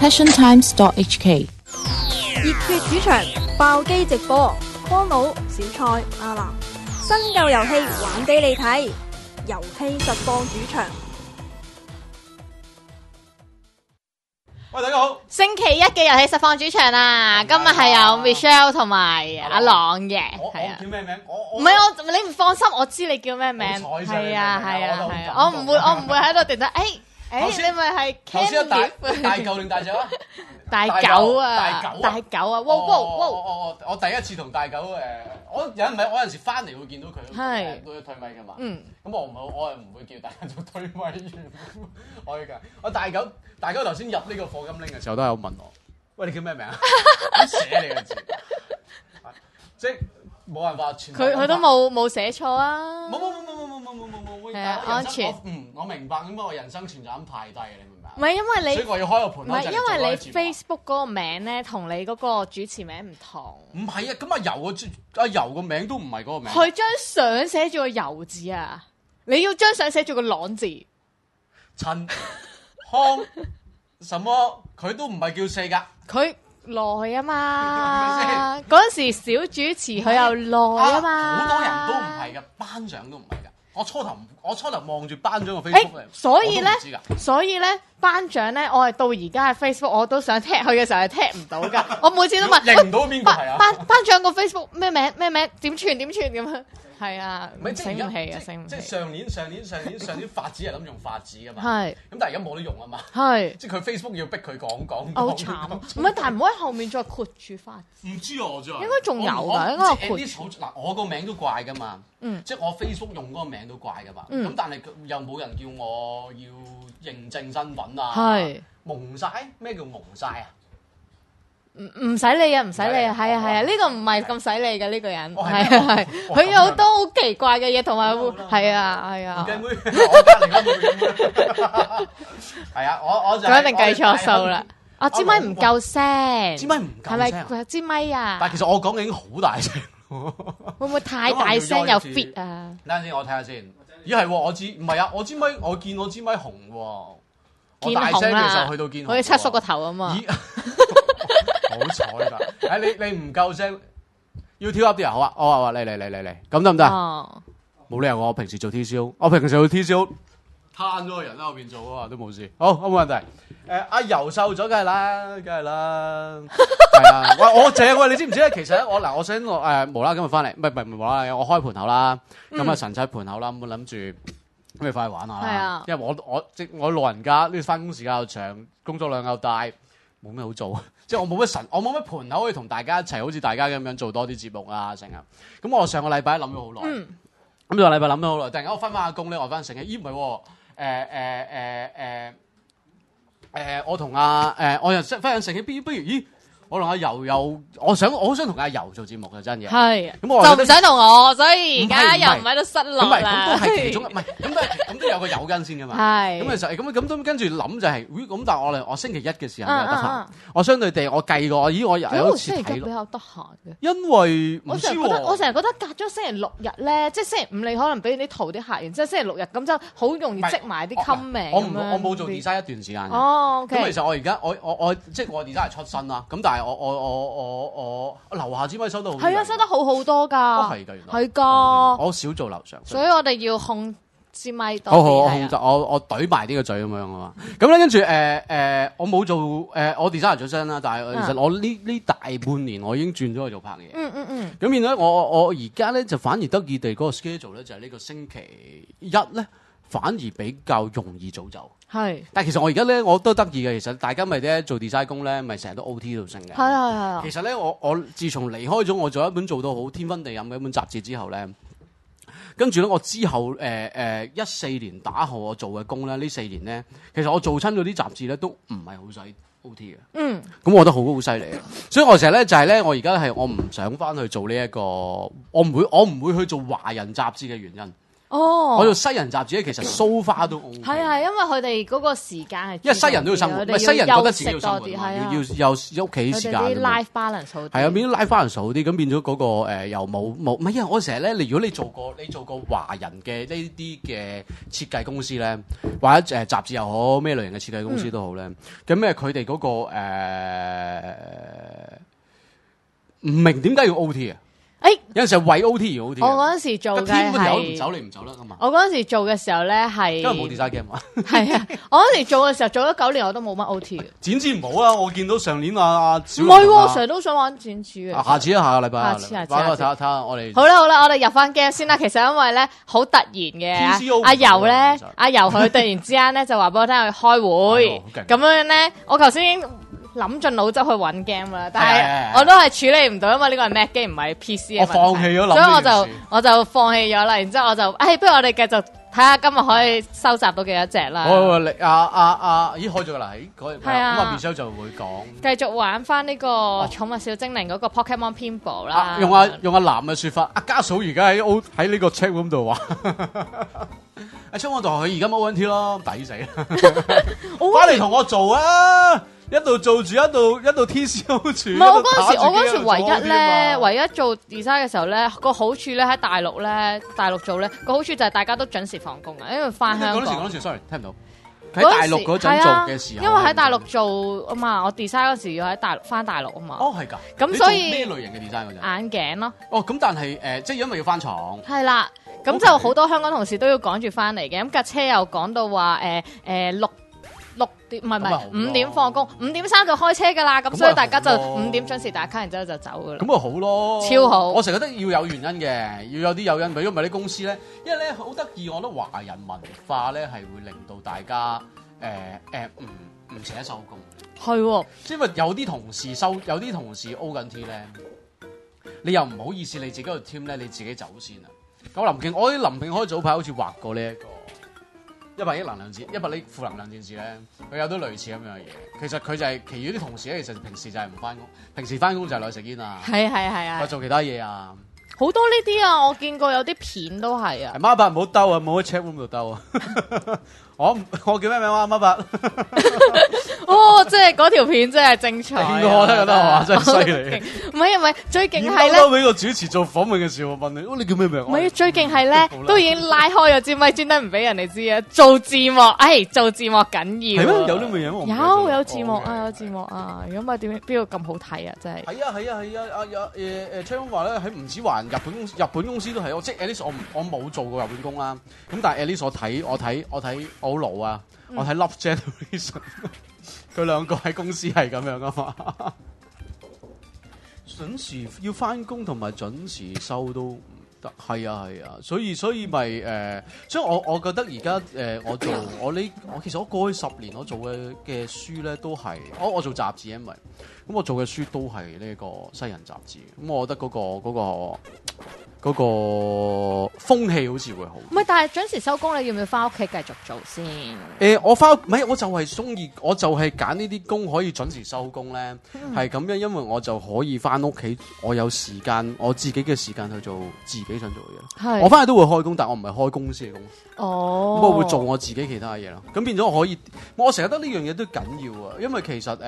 passiontimes.hk。 熱血主場爆機直播，康佬、小蔡、阿南，新舊遊戲玩俾你睇，遊戲實況主場。 喂，大家好！ 星期一嘅遊戲實況主場啊，今日係有 Michelle 同埋阿朗嘅，係啊。 叫咩名？ 唔係我，你唔放心，我知你叫咩名。係啊，我唔會喺度突然間，你咪係 Candy 大狗定大隻啊？ 大狗啊！ 大狗啊！哇！我第一次同大狗我有陣時翻嚟會見到佢，都要推咪噶嘛。咁我係唔會叫大家做推咪員，我大狗頭先入呢個課金拎嘅時候都有問我，喂，你叫咩名啊？點寫你個字？即係冇辦法， 佢都冇寫錯啊！ 冇，係啊，安全。 我明白，咁我人生前就咁排低嘅，你明白？ 唔係因為你， 所以我要開個盤。 唔係因為你 Facebook 嗰個名咧，同你嗰個主持名唔同。 唔係啊，咁阿柔個名都唔係嗰個名。 佢張相寫住個柔字啊，你要張相寫住個朗字。 陳康什麼？佢都唔係叫四㗎。佢耐啊嘛，嗰陣時小主持佢又耐啊嘛。 好多人都唔係㗎，班長都唔係㗎。我初頭望住班長個 Facebook 嚟， 所以咧，班長咧，我係到而家嘅 Facebook 我都想踢佢嘅時候係踢唔到㗎。我每次都問認唔到邊個係啊？ 班長個 Facebook 咩名點串咁樣。係啊，醒唔起啊， 即係上年發紙係諗用發紙㗎嘛。 係。 咁但係而家冇得用啊嘛。 係。 即係佢 Facebook 要逼佢講。 好慘。唔係，但係唔可以後面再括住發紙。 唔知我真係。 應該仲有㗎，應該括住。 嗱，我個名都怪㗎嘛。即係我 Facebook 用嗰個名都怪㗎嘛。咁但係又冇人叫我要認證身份啊。係。蒙晒？咩叫蒙晒啊？ 唔使理啊，係啊，呢個唔係咁使理嘅呢個人，係，佢有好多好奇怪嘅嘢，同埋係啊。 唔計妹，我隔離嗰妹。係啊，我就佢一定計錯數啦。啊，支咪唔夠聲， 支咪唔夠聲， 係咪支咪啊？ 但係其實我講嘅已經好大聲， 會唔會太大聲有 fit 啊？ 等陣先，我睇下先。咦係喎，我支唔係啊，我支咪我見我支咪紅喎，我大聲嘅時候去到見紅， 好似七叔個頭啊嘛。 好彩㗎！你唔夠聲，要跳 up 啲啊！好啊，我話嚟，咁得唔得？冇理由我平時做 T 燒，我平時做 T 燒攤咗個人喺後邊做啊，都冇事。好，冇問題。阿柔瘦咗，梗係啦。係啊，喂，我正喂，你知唔知咧？其實咧，我想無啦今日翻嚟，唔係無啦，我開盤口啦，咁啊神七盤口啦，咁我諗住咁你翻去玩下啦。因為我老人家呢，翻工時間又長，工作量又大，冇咩好做。即係我冇乜盤口可以同大家一齊，好似大家咁樣做多啲節目啊，成日。咁我上個禮拜諗咗好耐，咁上個禮拜諗咗好耐，突然間我翻下工咧，我翻醒起，咦唔係喎，我同我又翻醒起，不如咦？我同阿柔又，我好想同阿柔做節目嘅真嘅。係。咁我就唔想同我，所以而家又唔喺度失落啦。 咁都係其中，唔係咁都有個誘因先㗎嘛。係。咁其實咁都跟住諗就係，咁但係我星期一嘅時候又得閒，我相對地我計過，咦我有次睇比較得閒嘅。 因為唔知喎。 我成日覺得隔咗星期六日咧，即係星期五你可能俾啲圖啲客，然之後星期六日咁就好容易積埋啲 comment。 我冇做 design 一段時間嘅。 哦。 咁其實我而家我即係我 design 係出身啦，咁但係我樓下支咪收得好，係啊， 收得好好多㗎， 係㗎，原來係㗎， 我少做樓上， 所以我哋要控支咪多啲。好，我控制我懟埋呢個嘴咁樣啊嘛。咁咧跟住我冇做我 design 出身啦，但係其實我呢大半年我已經轉咗去做拍嘢。咁變咗我而家咧就反而得意地嗰個 schedule 咧就係呢個星期一咧。反而比較容易早走，係。但係其實我而家咧，我都得意嘅。其實大家咪咧做 design 工咧，咪成日都 OT 度升嘅。係。其實咧，我自從離開咗我做一本做到好天昏地暗嘅一本雜誌之後咧，跟住咧我之後14年打後我做嘅工咧，呢4年咧，其實我做親嗰啲雜誌咧都唔係好使 OT 嘅。咁我覺得好犀利啊！所以我成日咧就係咧，我而家係我唔想翻去做呢一個，我唔會去做華人雜誌嘅原因。 哦， 我做西人雜誌咧，其實 so far 都 OK。 係啊，因為佢哋嗰個時間係， 因為西人都要生活，唔係西人覺得自己要生活， 係要有屋企時間。 佢哋啲 life balance 好啲。 係啊，變咗 life balance 好啲，咁變咗嗰個又冇，唔係因為我成日咧，如果你做過華人嘅呢啲嘅設計公司咧，或者雜誌又好，咩類型嘅設計公司都好咧，咁佢哋嗰個唔明點解要 OT 啊？有陣時係為 OT 而 OT。 我嗰陣時做嘅係唔走你唔走得噶嘛？ 我嗰陣時做嘅時候咧係， 因為冇 design game 啊。 係啊，我嗰陣時做嘅時候做咗9年我都冇乜 OT 嘅。 剪紙唔好啊！我見到上年阿小唔係喎，成日都想玩剪紙嘅。 下次下個禮拜。 下次睇下我哋。 好啦，我哋入翻 game 先啦。其實因為咧好突然嘅，阿柔咧，阿柔佢突然之間咧就話俾我聽佢開會，咁樣咧，我頭先已經諗盡腦汁去揾 game 啦，但係我都係處理唔到，因為呢個係 Mac 機唔係 PC 嘅問題。 我放棄咗諗， 所以我就放棄咗啦。然之後我就，不如我哋繼續睇下今日可以收集到幾多隻啦。 咦開咗㗎啦，咁阿 Michelle 就會講繼續玩翻呢個寵物小精靈嗰個 Pokemon Pinball 啦。 用阿男嘅説法，阿家嫂而家喺呢個 chat room 度話。阿昌我同佢而家冇 NT 咯，抵死！翻嚟同我做啊！一度做住，一度 TCO 住。唔係我嗰陣時唯一做 design 嘅時候咧，個好處咧喺大陸做咧個好處就係大家都準時放工啊，因為翻香港。 嗰陣時 sorry 聽唔到。喺大陸嗰陣做嘅時候， 因為喺大陸做啊嘛，我 design 嗰時要喺翻大陸啊嘛。 哦，係㗎。 咁所以咩類型嘅 design 嗰陣？ 眼鏡咯。 哦，咁但係即係因為要翻廠。 係啦，咁就好多香港同事都要趕住翻嚟嘅。咁架車又講到話6點唔係5點放工，5點3就開車㗎啦。咁所以大家就5點準時打卡，然之後就走㗎啦。 咁咪好咯， 超好。 我成日覺得要有原因嘅，要有啲誘因。如果唔係啲公司咧，因為咧好得意，我覺得華人文化咧係會令到大家唔捨得收工。 係喎， 因為有啲同事 O 緊 T 咧，你又唔好意思，你自己個 team 咧，你自己走先啊。咁林敬開早排好似畫過呢一個100億100億負能量戰士咧，佢有啲類似咁樣嘅嘢。其實佢就係其餘啲同事咧，其實平時就係唔翻工，平時翻工就係落去食煙啊， 係啊， 或做其他嘢啊。 好多呢啲啊，我見過有啲片都係啊。 孖伯唔好兜啊，冇喺 chat room 度兜啊。我叫咩名啊？孖伯。 哦，即係嗰條片真係精彩。 我覺得哇，真係犀利。 唔係，最勁係咧。 都俾個主持做訪問嘅時候問你，你叫咩名？ 唔係，最勁係咧，都已經拉開咗支咪，專登唔俾人哋知啊。做字幕，做字幕緊要。 係咩？有呢樣嘢？ 有字幕啊，有字幕啊。如果唔係點邊度咁好睇啊？真係。 係啊。昌話咧，喺唔止華人日本公司都係，即係 at least 我冇做過日本工啦。咁但係 at least 我睇我好老啊！我睇 Love Generation， 佢兩個喺公司係咁樣噶嘛，準時要翻工同埋準時收都唔得，係啊，所以咪所以我覺得而家其實我過去10年我做嘅書咧都係我做雜誌，因為咁我做嘅書都係呢個西人雜誌，咁我覺得嗰個風氣好似會好。唔係，但係準時收工，你要唔要翻屋企繼續做先？ 我就係中意，我就係揀呢啲工可以準時收工咧，係咁樣，因為我就可以翻屋企，我有時間，我自己嘅時間去做自己想做嘅嘢。我翻去都會開工，但我唔係開公司嘅工。 哦， 咁我會做我自己其他嘢咯。咁變咗我可以，我成日覺得呢樣嘢都緊要啊，因為其實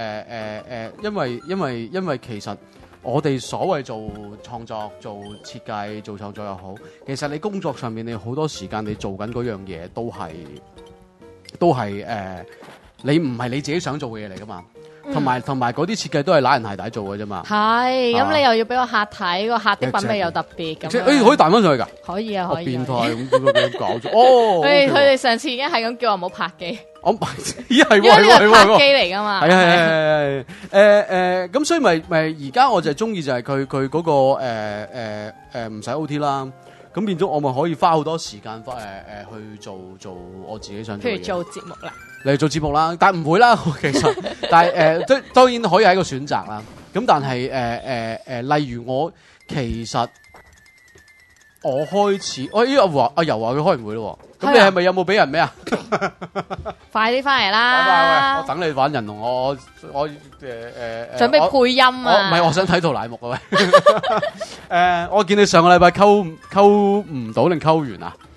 因為其實。我哋所謂做創作、做設計、做創作又好，其實你工作上面你好多時間你做緊嗰樣嘢都係你唔係你自己想做嘅嘢嚟噶嘛，同埋嗰啲設計都係揦人鞋帶做嘅啫嘛。 係，咁你又要俾個客睇，個客的品味又特別咁。 可以彈翻上去㗎？ 可以啊，可以。 變態咁搞咗哦！ 佢哋上次已經係咁叫我唔好拍機。 咦係喎， 因為呢個係拍機嚟㗎嘛。 係咁所以咪而家我就係中意就係佢嗰個唔使 OT 啦。咁變咗我咪可以花好多時間去做我自己想做嘅嘢。譬如做節目啦，嚟做節目啦，但唔會啦，其實，但係當然可以係一個選擇啦。咁但係例如我其實我開始，阿柔話佢開唔會咯。咁你係咪有冇俾人咩啊？ 快啲翻嚟啦！ 我等你玩人龍，我準備配音啊！ 唔係，我想睇套欄目啊喂！我見你上個禮拜溝唔到定溝完啊？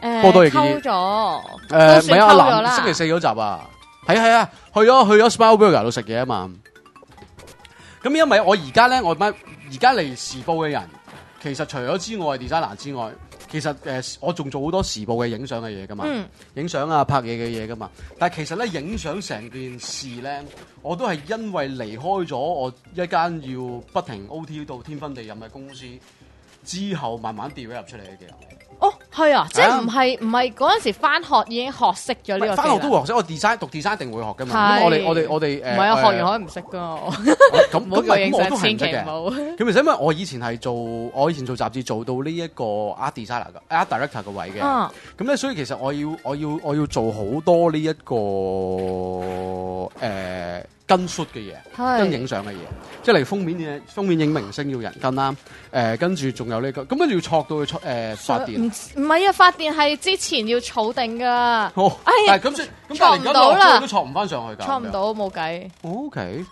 波多野結衣溝咗， 唔係啊， 溝咗啦。 星期四嗰集啊，係啊，去咗 Smile Burger 度食嘢啊嘛。咁因為我而家咧，而家嚟時報嘅人，其實除咗之外 designer 之外，其實我仲做好多時報嘅影相嘅嘢噶嘛，影相啊拍嘢嘅嘢噶嘛。但係其實咧影相成件事咧，我都係因為離開咗我一間要不停 OT 到天昏地暗嘅公司之後，慢慢 develop 出嚟嘅技能。 哦，係啊，即係唔係嗰陣時翻學已經學識咗呢個技能。 翻學都會學識，我讀 design 一定會學噶嘛。咁我哋唔係啊，學完可以唔識噶。 咁唔好講影相，千祈唔好。咁其實因為我以前做雜誌做到呢一個 art designer 嘅 art director 嘅位嘅。咁咧，所以其實我要做好多呢一個跟 shoot 嘅嘢，跟影相嘅嘢，即係例如封面影明星要人跟啦，跟住仲有呢個，咁跟住要錯到佢發電， 唔係啊，發電係之前要儲定噶， 但係咁錯唔到啦， 都錯唔翻上去㗎， 錯唔到冇計。 OK，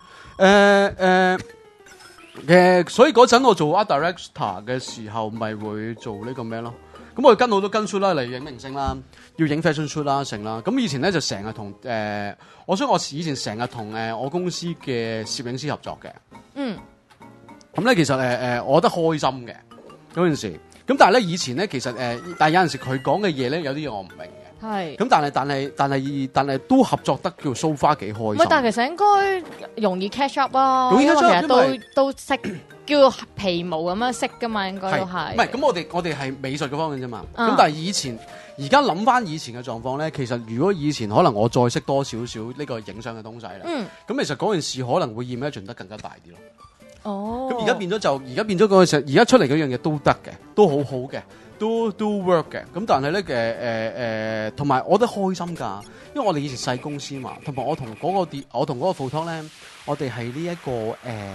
所以嗰陣我做 art director 嘅時候，咪會做呢個咩咯？咁我跟好多跟 shoot 啦，嚟影明星啦，要影 fashion shoot 啦，成啦。咁以前咧就成日同我以前成日同我公司嘅攝影師合作嘅。咁咧其實我覺得開心嘅嗰陣時。咁但係咧以前咧其實但係有陣時佢講嘅嘢咧有啲嘢我唔明嘅。係。咁但係都合作得叫 so far 幾開心。 唔係，但係其實應該容易 catch up 啊。容易 catch up，其實都識。叫皮毛咁樣識噶嘛，應該都係。唔係咁，我哋係美術嗰方面啫嘛。咁但係而家諗翻以前嘅狀況咧，其實如果以前可能我再識多少少呢個影相嘅東西咧，咁其實嗰件事可能會 imagine 得更加大啲咯。哦。咁而家變咗嗰個時候，而家出嚟嗰樣嘢都得嘅，都好好嘅，都 work 嘅。咁但係咧同埋我覺得開心㗎，因為我哋以前細公司嘛，同埋我同嗰個 photo 咧，我哋係呢一個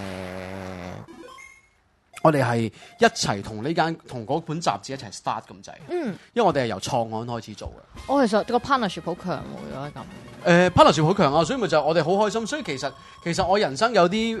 我哋係一齊同嗰本雜誌一齊 start 咁滯，因為我哋係由創案開始做嘅。我其實個 partnership 好強喎，如果係咁。 partnership 好強啊，所以咪就係我哋好開心。所以其實我人生有啲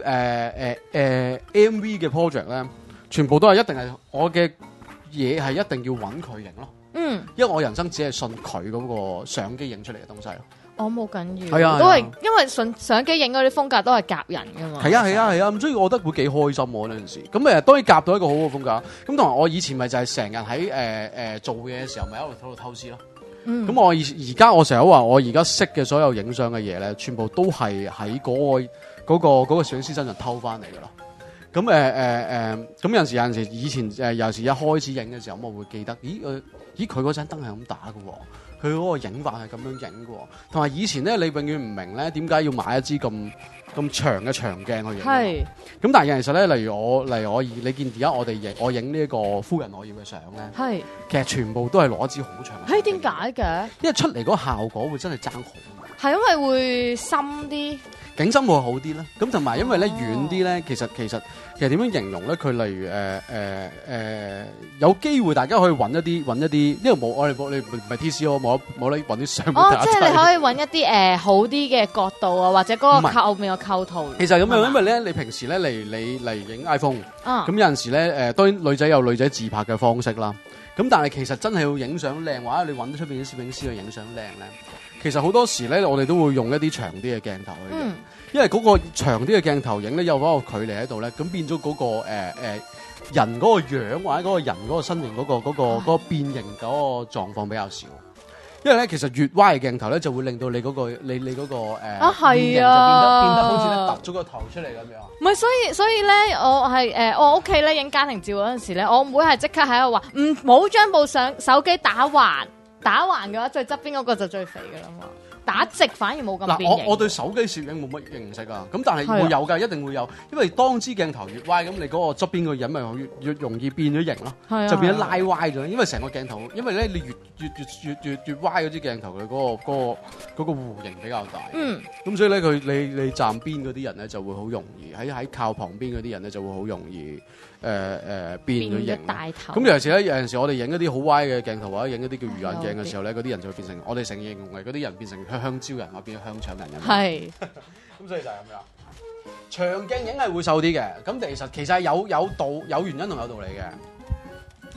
MV 嘅 project 咧，全部都係一定係我嘅嘢係一定要揾佢影咯。因為我人生只係信佢嗰個相機影出嚟嘅東西咯。我冇緊要，係啊， 都係因為相機影嗰啲風格都係夾人噶嘛。 係啊，咁所以我覺得會幾開心喎呢陣時。咁當然夾到一個好好嘅風格。咁同埋我以前咪就係成日喺做嘢嘅時候，咪喺度偷師咯。咁我而家我成日話，我而家識嘅所有影相嘅嘢咧，全部都係喺嗰個攝影師身上偷翻嚟噶咯。咁咁有陣時以前有陣時一開始影嘅時候，我會記得，咦佢嗰盞燈係咁打嘅喎。佢嗰個影法係咁樣影嘅，同埋以前咧，你永遠唔明咧點解要買一支咁長嘅長鏡去影。係。咁但係有陣時咧，例如我你見而家我影呢一個夫人我要嘅相咧，係。其實全部都係攞一支好長嘅。 點解嘅？因為出嚟嗰個效果會真係爭好。 係因為會深啲。 景深會好啲啦，咁同埋因為咧遠啲咧，其實點樣形容咧？佢例如有機會大家可以揾一啲，因為我哋唔係 TCO，冇得揾啲相。 即係你可以揾一啲好啲嘅角度啊，或者嗰個後面嘅構圖。 其實咁樣，因為咧你平時咧嚟影 iPhone，咁有陣時咧當然女仔有女仔自拍嘅方式啦。咁但係其實真係要影相靚，或者你揾得出邊啲攝影師去影相靚咧。其實好多時咧，我哋都會用一啲長啲嘅鏡頭去影，因為嗰個長啲嘅鏡頭影咧有嗰個距離喺度咧，咁變咗嗰個人嗰個樣或者嗰個人嗰個身形嗰個變形嗰個狀況比較少。因為咧其實越歪嘅鏡頭咧就會令到你嗰個你嗰個變形就變得好似咧突咗個頭出嚟咁樣。 唔係，所以咧，我係我屋企咧影家庭照嗰陣時咧，我妹係即刻喺度話唔好將部手機打橫嘅話，最側邊嗰個就最肥噶啦嘛。打直反而冇咁變形。 我對手機攝影冇乜認識啊，咁但係會有㗎，一定會有，因為當支鏡頭越歪，咁你嗰個側邊個人咪越容易變咗形咯，就變咗拉歪咗。因為成個鏡頭，因為咧你越歪嗰支鏡頭嘅嗰個弧形比較大，咁所以咧你站邊嗰啲人咧就會好容易喺靠旁邊嗰啲人咧就會好容易變咗形。咁有陣時我哋影一啲好歪嘅鏡頭或者影一啲叫魚眼鏡嘅時候咧，嗰啲人就會變成我哋成日形容嘅嗰啲人變成香蕉人，我變咗香腸人咁。係，咁所以就係咁樣。長鏡影係會瘦啲嘅，咁其實係有原因同有道理嘅。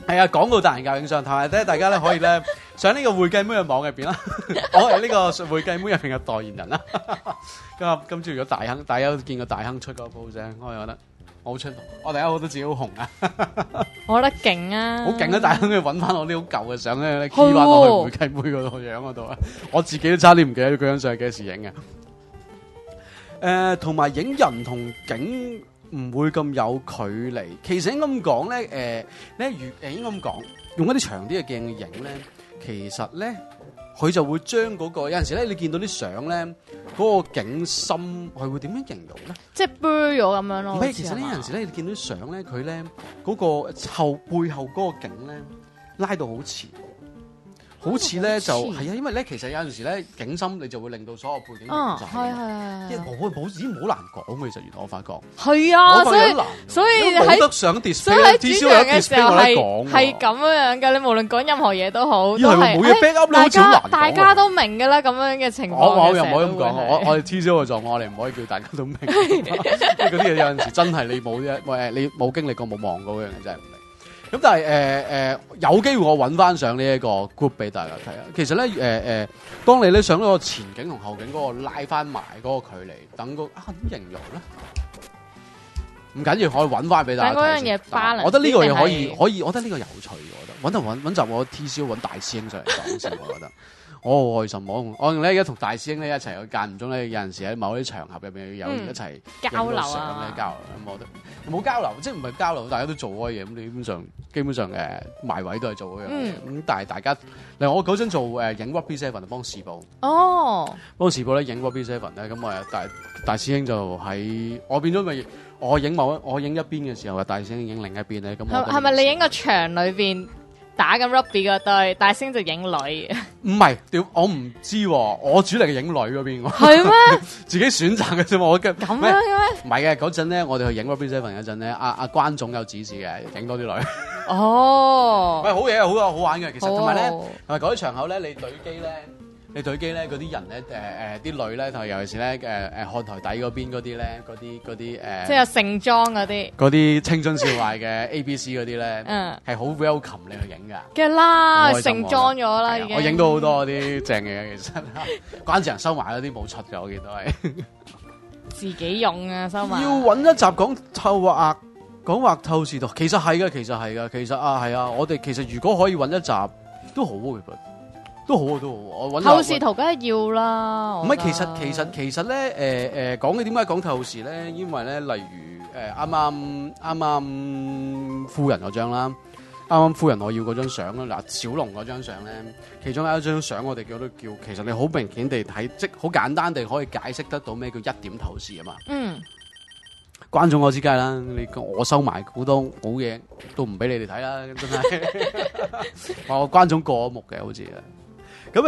係啊，廣告達人教影相，同埋咧大家咧可以咧上呢個會計妹嘅網入邊啦，我係呢個會計妹入邊嘅代言人啦。今朝如果大家都見過大亨出嗰個 post，我係覺得我好出，我大家覺得自己好紅啊！ 我覺得勁啊， 好勁啊！大亨去揾翻我啲好舊嘅相咧 key 翻落去會計妹嗰度樣嗰度啊！我自己都差啲唔記得佢張相係幾時影嘅。同埋影人同景唔會咁有距離，其實應該咁講咧，應該咁講，用一啲長啲嘅鏡影咧，其實咧佢就會將嗰個有陣時咧，你見到啲相咧，嗰個景深，佢會點樣形容咧？即係 blur 咗咁樣咯。唔係，其實呢有陣時咧，你見到啲相咧，佢咧嗰個背後嗰個景咧拉到好前。好似咧就係啊，因為咧其實有陣時咧景深你就會令到所有背景變曬。係。因為已經好難講嘅，其實原來我發覺。係啊，所以冇得上 display， 至少有 display 我得講。係咁樣嘅，你無論講任何嘢都好，都係冇嘢 back up 咧，好似好難講。大家都明㗎啦，咁樣嘅情況。 我又唔可以咁講，我哋 T 消嘅狀況，我哋唔可以叫大家都明。嗰啲嘢有陣時真係你冇經歷過冇望過嗰樣嘢真係唔明。咁但係有機會我揾翻上呢一個 group 俾大家睇啊！其實咧當你咧上嗰個前景同後景嗰個拉翻埋嗰個距離，等個點形容咧？唔緊要，可以揾翻俾大家睇。嗰樣嘢 balance，我覺得呢個嘢可以，我覺得呢個有趣，我覺得揾集我 T 消揾大師兄上嚟講先，我覺得。我好開心，我咧而家同大師兄咧一齊，間唔中咧有陣時喺某啲場合入邊有一齊交流啊，交流咁，我覺得冇交流，即係唔係交流，大家都做嗰嘢，咁基本上埋位都係做嗰樣嘢，咁但係大家，例如我嗰陣做影 Rugby Seven 幫時報，幫時報咧影 Rugby Seven 咧，咁我大師兄就喺我變咗咪我影一邊嘅時候，大師兄影另一邊咧，咁係咪你影個場裏邊？打緊 rugby 嗰隊，大聲就影女。 唔係，我唔知喎，我主力係影女嗰邊。 係咩？ 自己選擇嘅啫嘛，我咁樣嘅咩？ 唔係嘅，嗰陣咧，我哋去影 Rugby Seven 嗰陣咧，阿關總有指示嘅，影多啲女。 哦， 喂，好嘢，好玩嘅，其實同埋咧，同埋嗰啲場口咧，你對機咧，嗰啲人咧，啲女咧，同埋尤其是咧，看台底嗰邊嗰啲咧，嗰啲即係有盛裝嗰啲青春少艾嘅 ABC 嗰啲咧，係好 welcome 你去影㗎。 梗係啦，盛裝咗啦已經。 我影到好多啲正嘅，其實關智仁收埋嗰啲冇出嘅，我見到係自己用啊，收埋。 要揾一集講畫透視圖，其實係㗎，其實係啊，我哋其實如果可以揾一集都好嘅。都好，我揾透視圖梗係要啦。 唔係，其實咧，講嘅點解講透視咧？因為咧，例如啱啱夫人嗰張啦，啱啱夫人我要嗰張相啦，嗱小龍嗰張相咧，其中有一張相我哋叫，其實你好明顯地睇，即好簡單地可以解釋得到咩叫一點透視啊嘛。關總我之計啦，我收埋好多好嘢，都唔俾你哋睇啦，真係。我關總過目嘅，好似啊。咁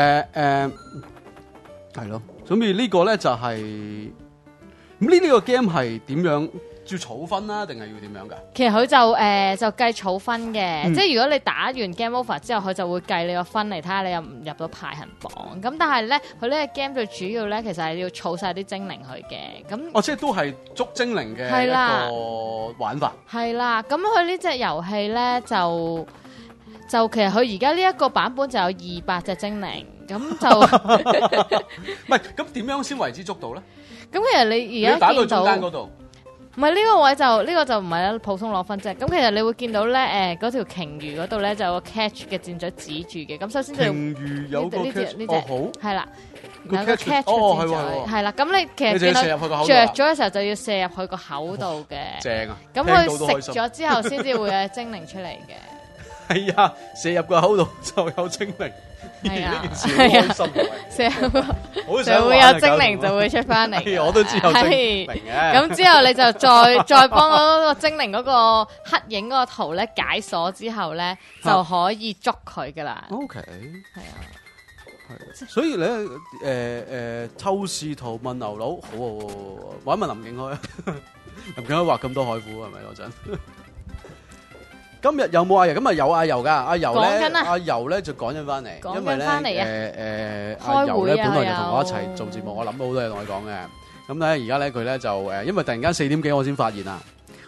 係咯，所以呢個咧就係咁呢個 game 係點樣？要儲分啦，定係要點樣噶？其實佢就計儲分嘅，即係如果你打完 game over 之後，佢就會計你個分嚟睇下你入唔入到排行榜。咁但係咧，佢呢個 game 最主要咧，其實係要儲晒啲精靈去嘅。咁即係都係捉精靈嘅一個玩法。係啦， 咁佢呢隻遊戲咧就其實佢而家呢一個版本就有200隻精靈，咁就唔係咁點樣先為之捉到咧？ 咁其實你而家打到中間嗰度。 唔係呢個位就呢個就唔係啦，普通攞分啫。咁其實你會見到咧，嗰條鯨魚嗰度咧就有個 catch 嘅箭嘴指住嘅。咁首先就鯨魚有個 catch， 呢隻好係啦，有個 catch 嘅箭嘴係啦。咁你其實見到着咗嘅時候就要射入去個口度嘅。 正啊！ 咁佢食咗之後先至會有精靈出嚟嘅。 係啊，射入個口度就有精靈。係啊，呢件事好開心嘅， 就會有精靈就會出翻嚟。 我都知有精靈嘅。 咁之後你就再幫嗰個精靈嗰個黑影嗰個圖咧解鎖之後咧，就可以捉佢噶啦。 OK， 係啊， 係。所以咧，透視圖問牛佬，好，揾問林敬開，林敬開畫咁多海虎係咪嗰陣？今日有冇阿游？咁啊有阿游噶，阿游咧就趕緊翻嚟，因為咧阿游咧本來就同我一齊做節目，我諗到好多嘢同佢講嘅。咁咧而家咧佢咧就因為突然間4點幾我先發現啊，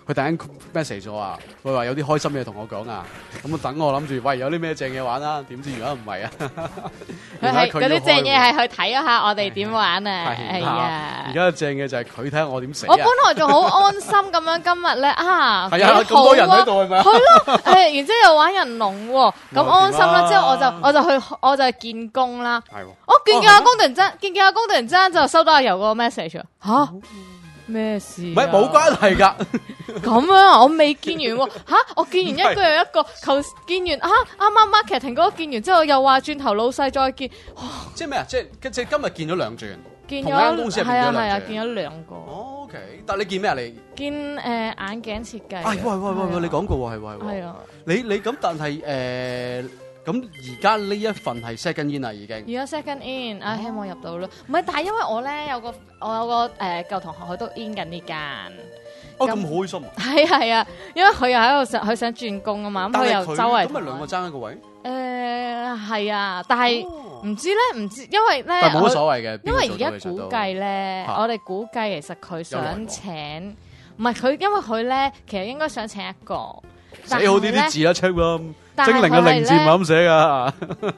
佢突然間 message 咗啊，佢話有啲開心嘢同我講啊，咁啊等我諗住，喂有啲咩正嘢玩啊？點知原來唔係啊！ 佢係嗰啲正嘢係去睇一下我哋點玩啊！係啊！ 而家正嘅就係佢睇下我點死。 我本來仲好安心咁樣，今日咧啊， 係啊，咁多人喺度係咪啊？ 係咯，然之後又玩人龍喎，咁安心啦。之後我就去見工啦。 係喎， 我見阿公突然之間就收到阿柔個 message 嚇。咩事？唔係冇關係㗎。 咁樣啊，我未見完喎。我見完一個又一個，見完啱啱 marketing 嗰個見完之後，又話轉頭老細再見。 即係咩啊？即係今日見咗兩轉， 見同間公司入邊見咗兩轉。 係啊，見咗兩個。 OK，但係你見咩啊？你見眼鏡設計。 喂，你講過喎，係啊。你咁，但係咁而家呢一份係 second in 啦，已經。而家 second in，希望入到咯。唔係，但係因為我有個舊同學，佢都 in 緊呢間。 咁開心啊！ 係啊，因為佢又喺度佢想轉工啊嘛，咁佢又周圍。咁咪兩個爭一個位？ 係啊，但係唔知，因為咧。 但係冇乜所謂嘅。 因為而家估計咧，我哋估計其實佢想請，唔係佢，因為佢咧其實應該想請一個。 寫好啲字啦 check 啦。精靈嘅靈字唔係咁寫噶，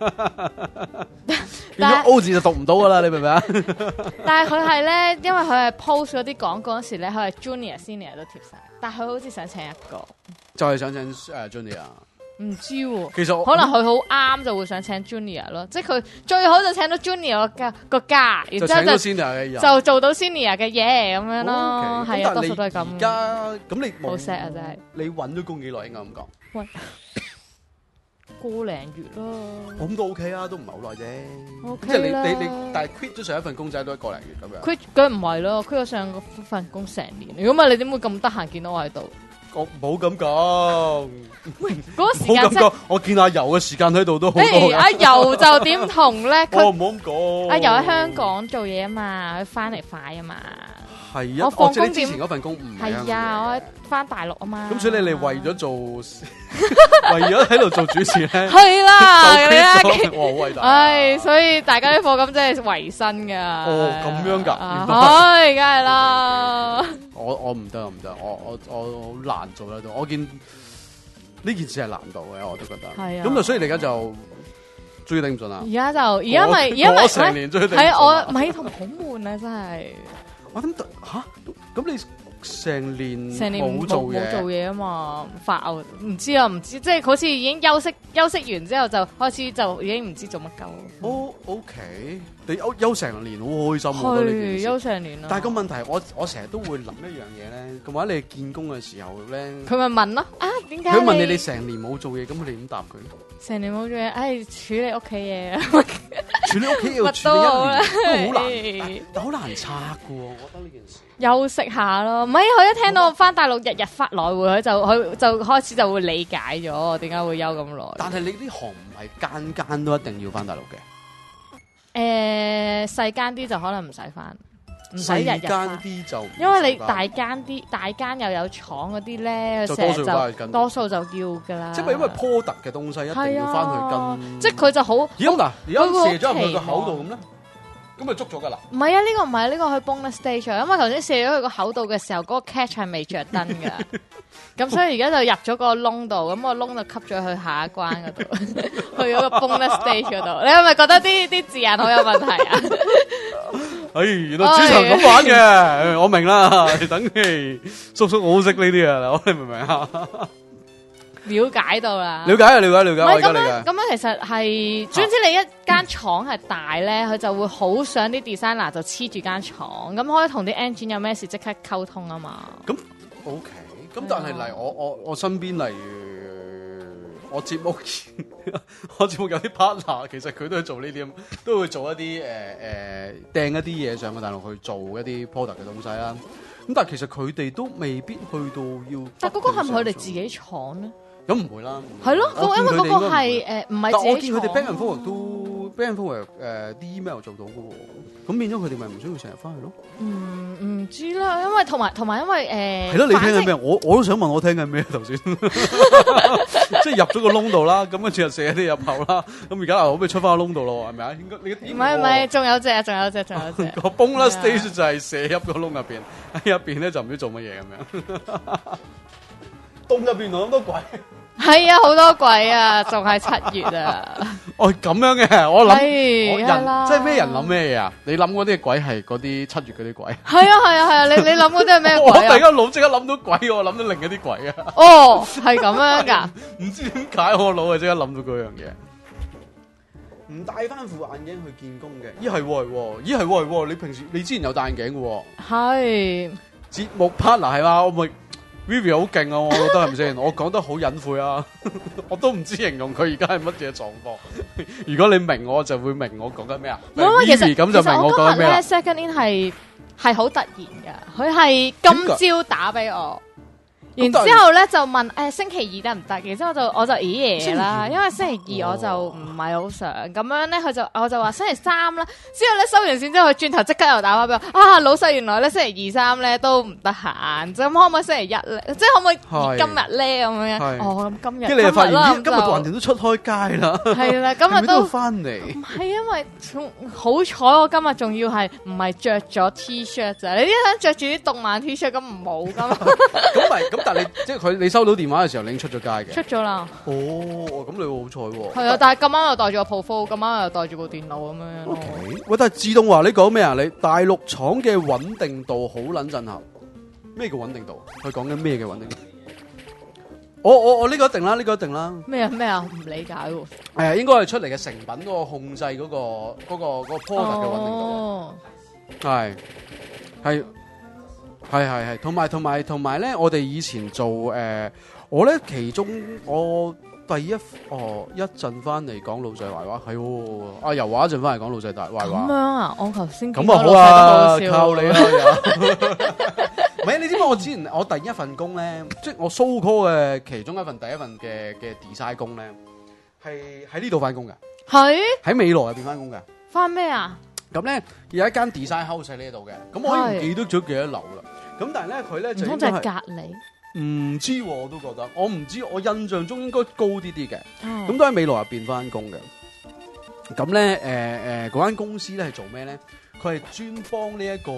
變咗 O 字就讀唔到噶啦，你明唔明啊？ 但係佢係咧，因為佢係 post 嗰啲廣告嗰時咧，佢係 junior、senior 都貼晒，但係佢好似想請一個， 就係想請junior。 唔知喎， 其實可能佢好啱就會想請 junior 咯，即係佢最好就請到 junior 個價，然之後就做到 senior 嘅嘢咁樣咯，係啊，多數都係咁。 而家咁你好 sad 啊，真係。 你揾咗工幾耐應該咁講？ 喂。個零月咯， 咁都 OK 啊，都唔係好耐啫。 OK 即係你，但係 quit 咗上一份工仔都係個零月咁樣。 quit 梗唔係咯，quit 咗上份工成年。如果唔係，你點會咁得閒見到我喺度？ 我冇咁講。 喂，嗰個時間真係我見阿柔嘅時間喺度都好多。 阿柔就點同咧？ 我唔好咁講。 阿柔喺香港做嘢啊嘛，佢翻嚟快啊嘛。 係啊， 我放工之前嗰份工唔係啊，我翻大陸啊嘛。 咁所以你為咗做，為咗喺度做主持咧， 係啦， 哇好偉大。 唉，所以大家啲課金真係維生噶。 哦，咁樣噶， 唉，梗係啦。 我唔得，我好難做得到。我見呢件事係難度嘅，我都覺得。係啊。咁就所以你而家就追頂唔順啦。而家咪成年追頂唔順。係我咪同好悶啊，真係。 我諗咁你成年冇做嘢啊嘛，發吽唔知，即係好似已經休息完之後就開始就已經唔知做乜鳩。 哦 ，OK，你休成年好開心，我覺得呢件事。 休成年啦。 但係個問題，我成日都會諗一樣嘢咧，咁或者你見工嘅時候咧， 佢咪問咯，點解？ 佢問你成年冇做嘢，咁你點答佢？成年冇做嘢，處理屋企嘢啊！ 處理屋企要處理一年都好難，但好難拆噶喎，我覺得呢件事。 休息下咯，唔係佢一聽到翻大陸日日發來回，佢就開始就會理解咗點解會休咁耐。但係你呢行唔係間都一定要翻大陸嘅？ 細間啲就可能唔使翻，唔使日日翻。細間啲就因為你大間又有廠嗰啲咧，就多數就要噶啦。即係因為波特嘅東西一定要翻去跟， 即係佢就好。而家射咗入去個口度咁咧？咁咪捉咗噶啦？ 唔係啊，呢個唔係呢個去 bonus stage，因為頭先射咗佢個口度嘅時候，嗰個 catch 係未着燈噶，咁所以而家就入咗個窿度，咁個窿就吸咗去下一關嗰度，去咗個 bonus stage 嗰度。你係咪覺得啲字眼好有問題啊？ 原來主持人咁玩嘅，我明啦。等佢叔叔好識呢啲啊，你明唔明啊？ 了解到啦， 了解。唔係咁樣，其實係，總之你一間廠係大咧，佢就會好想啲 designer 就黐住間廠，咁可以同啲 engine 有咩事即刻溝通啊嘛。 咁 OK，咁但係例如我身邊例如我節目有啲 partner， 其實佢都係做呢啲，都會做一啲掟一啲嘢上去大陸去做一啲 product 嘅東西啦。咁但係其實佢哋都未必去到要。但嗰個係咪佢哋自己廠咧？咁唔會啦，係咯，因為嗰個係唔係自己廠。但我見佢哋 back and forward 都 Banforward 啲 email 做到嘅喎，咁變咗佢哋咪唔需要成日翻去咯。 唔知啦，因為同埋因為係咯，你聽緊咩？我都想問我聽緊咩頭先，即係入咗個窿度啦，咁跟住又射啲入口啦，咁而家可唔可以出翻個窿度咯？係咪啊？應該你唔係，仲有隻個 bonus stage 就係射入個窿入邊，喺入邊咧就唔知做乜嘢咁樣。洞入邊咁多鬼， 係啊，好多鬼啊，仲係7月啊！ 哦咁樣嘅，我諗人即係咩人諗咩嘢啊？你諗嗰啲鬼係嗰啲7月嗰啲鬼？ 係啊，你諗嗰啲係咩鬼啊？ 我突然間腦即刻諗到鬼，我諗到另一啲鬼啊！ 哦，係咁樣㗎？ 唔知點解我腦啊即刻諗到嗰樣嘢。唔戴翻副眼鏡去見工嘅，咦係喎，你平時你之前有戴眼鏡嘅喎。係節目 partner 係嘛？我咪 Vivi 好勁啊！我覺得係咪先？我講得好隱晦啊！我都唔知形容佢而家係乜嘢狀況。如果你明我就會明我講緊咩啊。Vivi 咁就明我講緊咩啦。 Second in 係好突然㗎，佢係今朝打俾我。然之後咧就問星期二得唔得？然之後我就咦啦，因為星期二我就唔係好想咁樣咧，我就話星期3啦。之後咧收完線之後，佢轉頭即刻又打翻俾我啊，老細原來咧星期2、3咧都唔得閒，咁可唔可以星期1咧？即係可唔可以今日咧咁樣？哦，咁今日。跟住你就發現今日橫掂都出開街啦。係啦， 今日都翻嚟。 唔係因為好彩我今日仲要係唔係着咗 T-shirt 咋？你一陣着住啲動漫 T-shirt 咁唔好噶嘛？ 咁但係即係你收到電話嘅時候，你已經出咗街嘅。出咗啦。 哦，咁你好彩喎。 係啊，但係咁啱又帶住個 Pro， 咁啱又帶住部電腦咁樣咯。 喂，但係自動話你講咩啊？你大陸廠嘅穩定度好撚震撼。咩叫穩定度？佢講緊咩嘅穩定度？我呢個一定啦，呢個一定啦。 咩啊？唔理解喎。 係啊，應該係出嚟嘅成品嗰個控制嗰個 product 嘅穩定度。係。係，同埋咧，我哋以前做我咧其中我第一陣翻嚟講老細壞話，係喎，阿柔話一陣翻嚟講老細大壞話。咁樣啊？我頭先咁啊好啊，靠你啦！唔係，你知唔知我之前我第一份工咧，即係我 so call 嘅其中第一份嘅 design 工咧，係喺呢度翻工嘅，係喺美羅入邊翻工嘅。翻咩啊？咁咧有一間 design house 喺呢度嘅，咁我已經唔記得咗幾多樓啦。咁但係咧佢咧就應該係隔離，唔知喎，我都覺得，我唔知，我印象中應該高啲嘅。咁都喺美羅入邊翻工嘅。咁咧嗰間公司咧係做咩咧？佢係專幫呢一個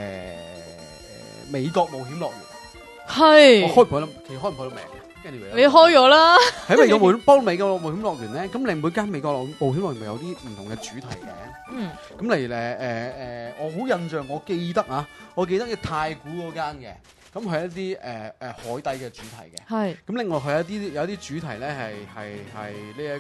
美國冒險樂園。係。我開唔開得？其實開唔開得名嘅？你開咗啦。喺美國幫美國冒險樂園咧，咁你每間美國冒險樂園咪有啲唔同嘅主題嘅。咁例如我好印象，我記得嘅太古嗰間嘅，咁係一啲海底嘅主題嘅。係。咁另外佢有啲主題咧係呢一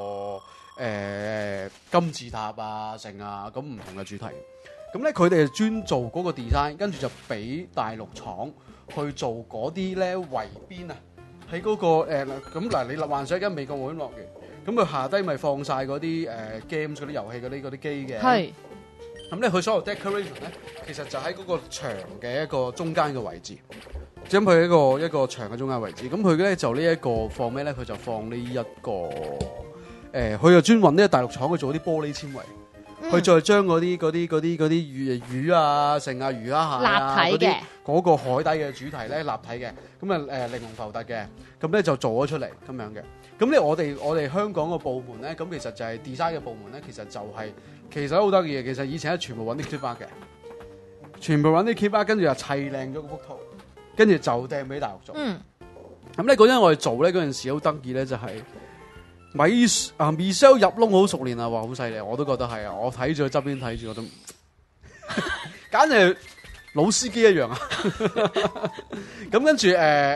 個金字塔啊、成啊，咁唔同嘅主題。咁咧佢哋專做嗰個 design， 跟住就俾大陸廠去做嗰啲咧圍邊啊，喺嗰個咁嗱，你幻想一間美國冒險樂園，咁佢下低咪放晒嗰啲games 嗰啲遊戲嗰啲機嘅。係。咁咧，佢所有 decoration 咧，其實就喺嗰個牆嘅一個中間嘅位置，即係佢一個牆嘅中間位置。咁佢咧就呢一個放咩咧？佢就放呢一個佢就專揾呢個大陸廠去做啲玻璃纖維，佢再將嗰啲魚啊、剩啊、魚啊、蟹啊立體嘅嗰個海底嘅主題咧，立體嘅，咁啊玲瓏浮凸嘅，咁咧就做咗出嚟咁樣嘅。咁咧我哋香港個部門咧，咁其實就係 design 嘅部門咧，其實就係、是。其實好得意嘅，其實以前係全部揾啲 clip art 嘅，全部揾啲 clip art，跟住又砌靚咗嗰幅圖，跟住就掟俾大陸做。咁咧嗰陣我哋做咧嗰陣時好得意咧，就係Michelle 入窿好熟練啊，話好犀利，我都覺得係啊，我睇住佢側邊睇住我都，簡直係老司機一樣啊！咁跟住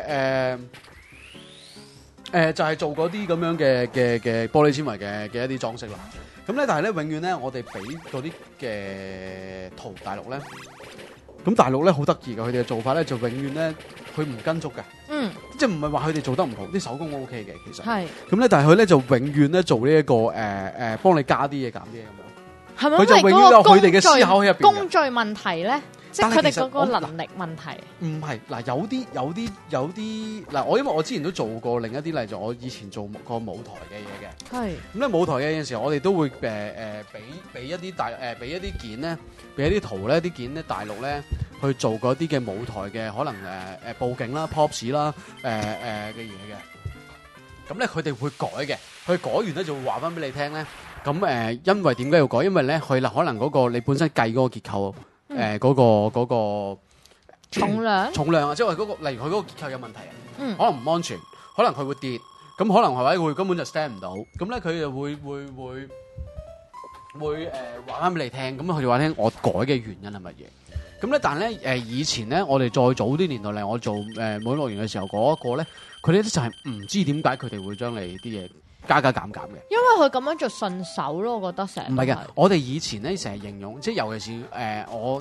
就係做嗰啲咁樣嘅玻璃纖維嘅一啲裝飾啦。咁咧，但係咧，永遠咧，我哋俾嗰啲嘅圖大陸咧，咁大陸咧好得意嘅，佢哋嘅做法咧就永遠咧，佢唔跟足嘅，即係唔係話佢哋做得唔好，啲手工 O K 嘅，其實係。咁咧，但係佢咧就永遠咧做呢一個幫你加啲嘢減啲嘢咁樣。係咪？佢就永遠有佢哋嘅思考喺入邊。工序問題咧？ 即係佢哋嗰個能力問題。 唔係嗱，有啲嗱，我因為我之前都做過另一啲例，就我以前做過舞台嘅嘢嘅。係。咁咧舞台嘅陣時候，我哋都會俾一啲俾一啲件咧，俾一啲圖咧，啲件咧大陸咧去做嗰啲嘅舞台嘅可能佈景啦、props 啦、嘅嘢嘅。咁咧佢哋會改嘅，佢改完咧就會話翻俾你聽咧。咁因為點解要改？因為咧佢可能嗰個你本身計嗰個結構，嗰個重量啊，即係話嗰個例如佢嗰個結構有問題啊，可能唔安全，可能佢會跌，咁可能係咪會根本就 stand 唔到？咁咧佢就會話翻俾你聽，咁佢就話聽我改嘅原因係乜嘢？咁咧但係咧以前咧我哋再早啲年代嚟，我做舞樂園嘅時候嗰個咧，佢哋咧就係唔知點解佢哋會將你啲嘢加減減嘅， 因為佢咁樣做順手咯，我覺得成日唔係嘅。我哋以前咧成日形容，即係尤其是我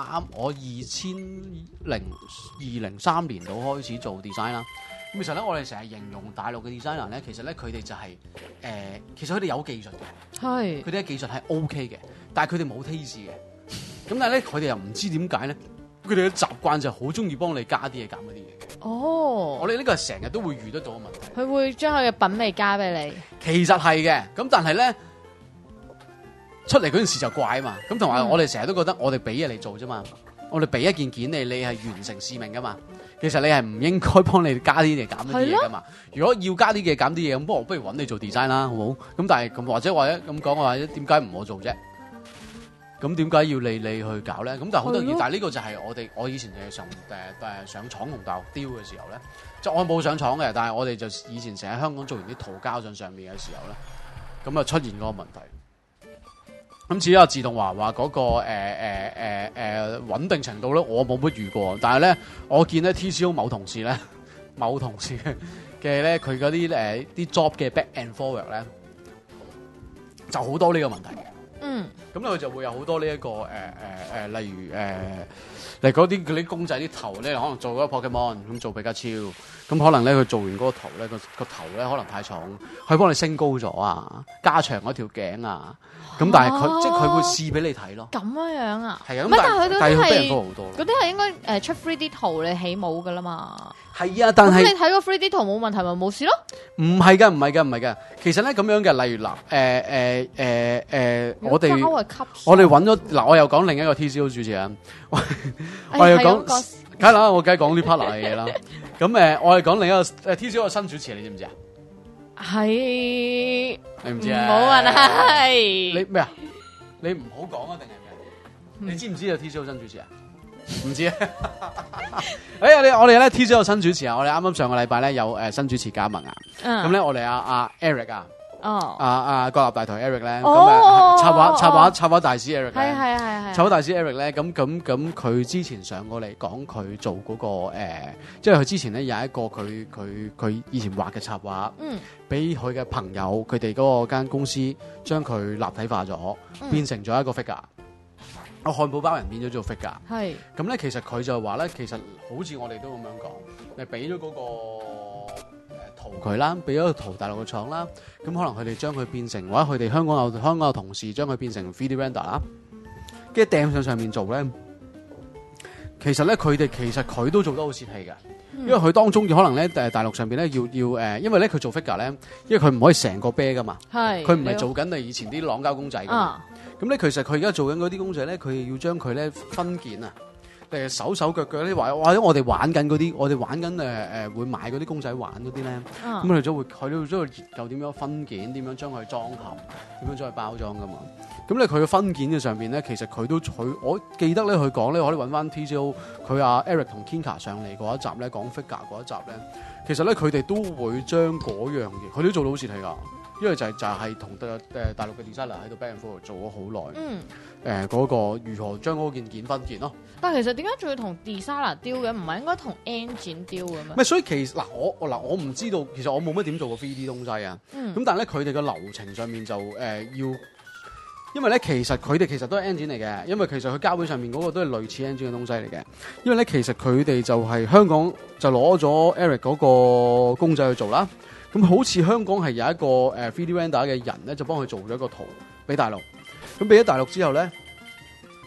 2003年度開始做 design 啦。咁其實咧，我哋成日形容大陸嘅 designer 咧，其實咧佢哋就係其實佢哋有技術嘅，係佢哋嘅技術係 OK 嘅，但係佢哋冇 taste 嘅。咁但係咧，佢哋又唔知點解咧，佢哋嘅習慣就係好中意幫你加啲嘢減嗰啲嘢嘅。哦，我哋呢個係成日都會遇得到嘅問題。佢會將佢嘅品味加俾你。其實係嘅，咁但係咧出嚟嗰件事就怪啊嘛。咁同埋我哋成日都覺得我哋俾嘢你做啫嘛，我哋俾一件件你係完成使命噶嘛。其實你係唔應該幫你加啲嘢減啲嘢噶嘛。如果要加啲嘢減啲嘢，咁不如揾你做 design 啦，好冇？咁但係咁或者咁講嘅話，點解唔我做啫？咁點解要你去搞咧？咁但係好得意，但係呢個就係我以前上廠同大陸雕嘅時候咧，即係我冇上廠嘅，但係我哋就以前成日喺香港做完啲圖膠上面嘅時候咧，咁啊出現嗰個問題。咁至於阿自動話嗰個穩定程度咧，我冇乜遇過，但係咧我見咧 TCO 某同事嘅咧，佢嗰啲啲 job 嘅 back and forward 咧，就好多呢個問題嘅。嗯，咁咧佢就會有好多呢一個例如嗰啲公仔啲頭咧，可能做嗰個 Pokemon 咁做比較超，咁可能咧佢做完嗰個頭咧個頭咧可能太重，佢幫你升高咗啊，加長嗰條頸啊，咁但係即係佢會試俾你睇咯。咁樣啊？係啊，咁但係佢俾人多好多。嗰啲係應該出 3D 圖你起舞噶啦嘛。係啊，但係你睇個 3D 圖冇問題咪冇事咯？唔係㗎，其實咧咁樣嘅，例如嗱，我哋揾咗嗱，我又講另一個 TCO 主持人，我又講，梗係啦，我梗係講呢 partner 嘅嘢啦。咁我係講另一個TCO 嘅新主持，你知唔知啊？係你唔知啊？唔好問啊！你咩啊？你唔好講啊？定係咩？你知唔知有 TCO 新主持啊？唔知啊！我哋咧 TCO 有新主持啊！我哋啱啱上個禮拜咧有新主持加盟啊！咁咧我哋阿 Eric 啊，國立大台 Eric 咧，咁插畫大師 Eric 係插畫大師 Eric 咧，咁佢之前上過嚟講佢做嗰個即係佢之前咧有一個佢以前畫嘅插畫，俾佢嘅朋友佢哋嗰個間公司將佢立體化咗，變成咗一個 figure。個漢堡包人變咗做 figure， 係咁咧。其實佢就話咧，其實好似我哋都咁樣講，你俾咗嗰個圖佢啦，俾咗個圖大陸嘅廠啦，咁可能佢哋將佢變成，或者佢哋香港有同事將佢變成 3D render 啦，跟住掟上面做咧。其實咧，佢都做得好泄氣嘅，因為佢當中可能咧大陸上邊咧要因為咧佢做 figure 咧，因為佢唔可以成個啤噶嘛，係佢唔係做緊你以前啲朗膠公仔噶嘛。咁咧，其實佢而家做緊嗰啲公仔咧，佢要將佢咧分件啊，手腳咧，或者我哋玩緊嗰啲，我哋玩緊會買嗰啲公仔玩嗰啲咧，咁佢都會研究點樣分件，點樣將佢裝盒，點樣將佢包裝噶嘛。咁咧佢嘅分件嘅上邊咧，其實我記得咧佢講咧，我可以揾翻 TCO 佢阿 Eric 同 Kinka 上嚟嗰一集咧，講 figure 嗰一集咧，其實咧佢哋都會將嗰樣嘢，佢都做到好似係㗎。因為就係同大陸嘅 designer 喺度 back and forth 做咗好耐，嗰個如何將嗰件分件咯。但係其實點解仲要同 designer 雕嘅？唔係應該同 engine 雕嘅咩？唔係，所以其實我唔知道，其實我冇乜點做過 3D 東西啊。咁但係咧，佢哋嘅流程上面就要，因為咧其實佢哋其實都係 engine 嚟嘅，因為其實佢膠片上面嗰個都係類似 engine 嘅東西嚟嘅。因為咧其實佢哋就係香港就攞咗 Eric 嗰個公仔去做啦。咁好似香港係有一個3D render 嘅人咧，就幫佢做咗一個圖俾大陸。咁俾咗大陸之後咧，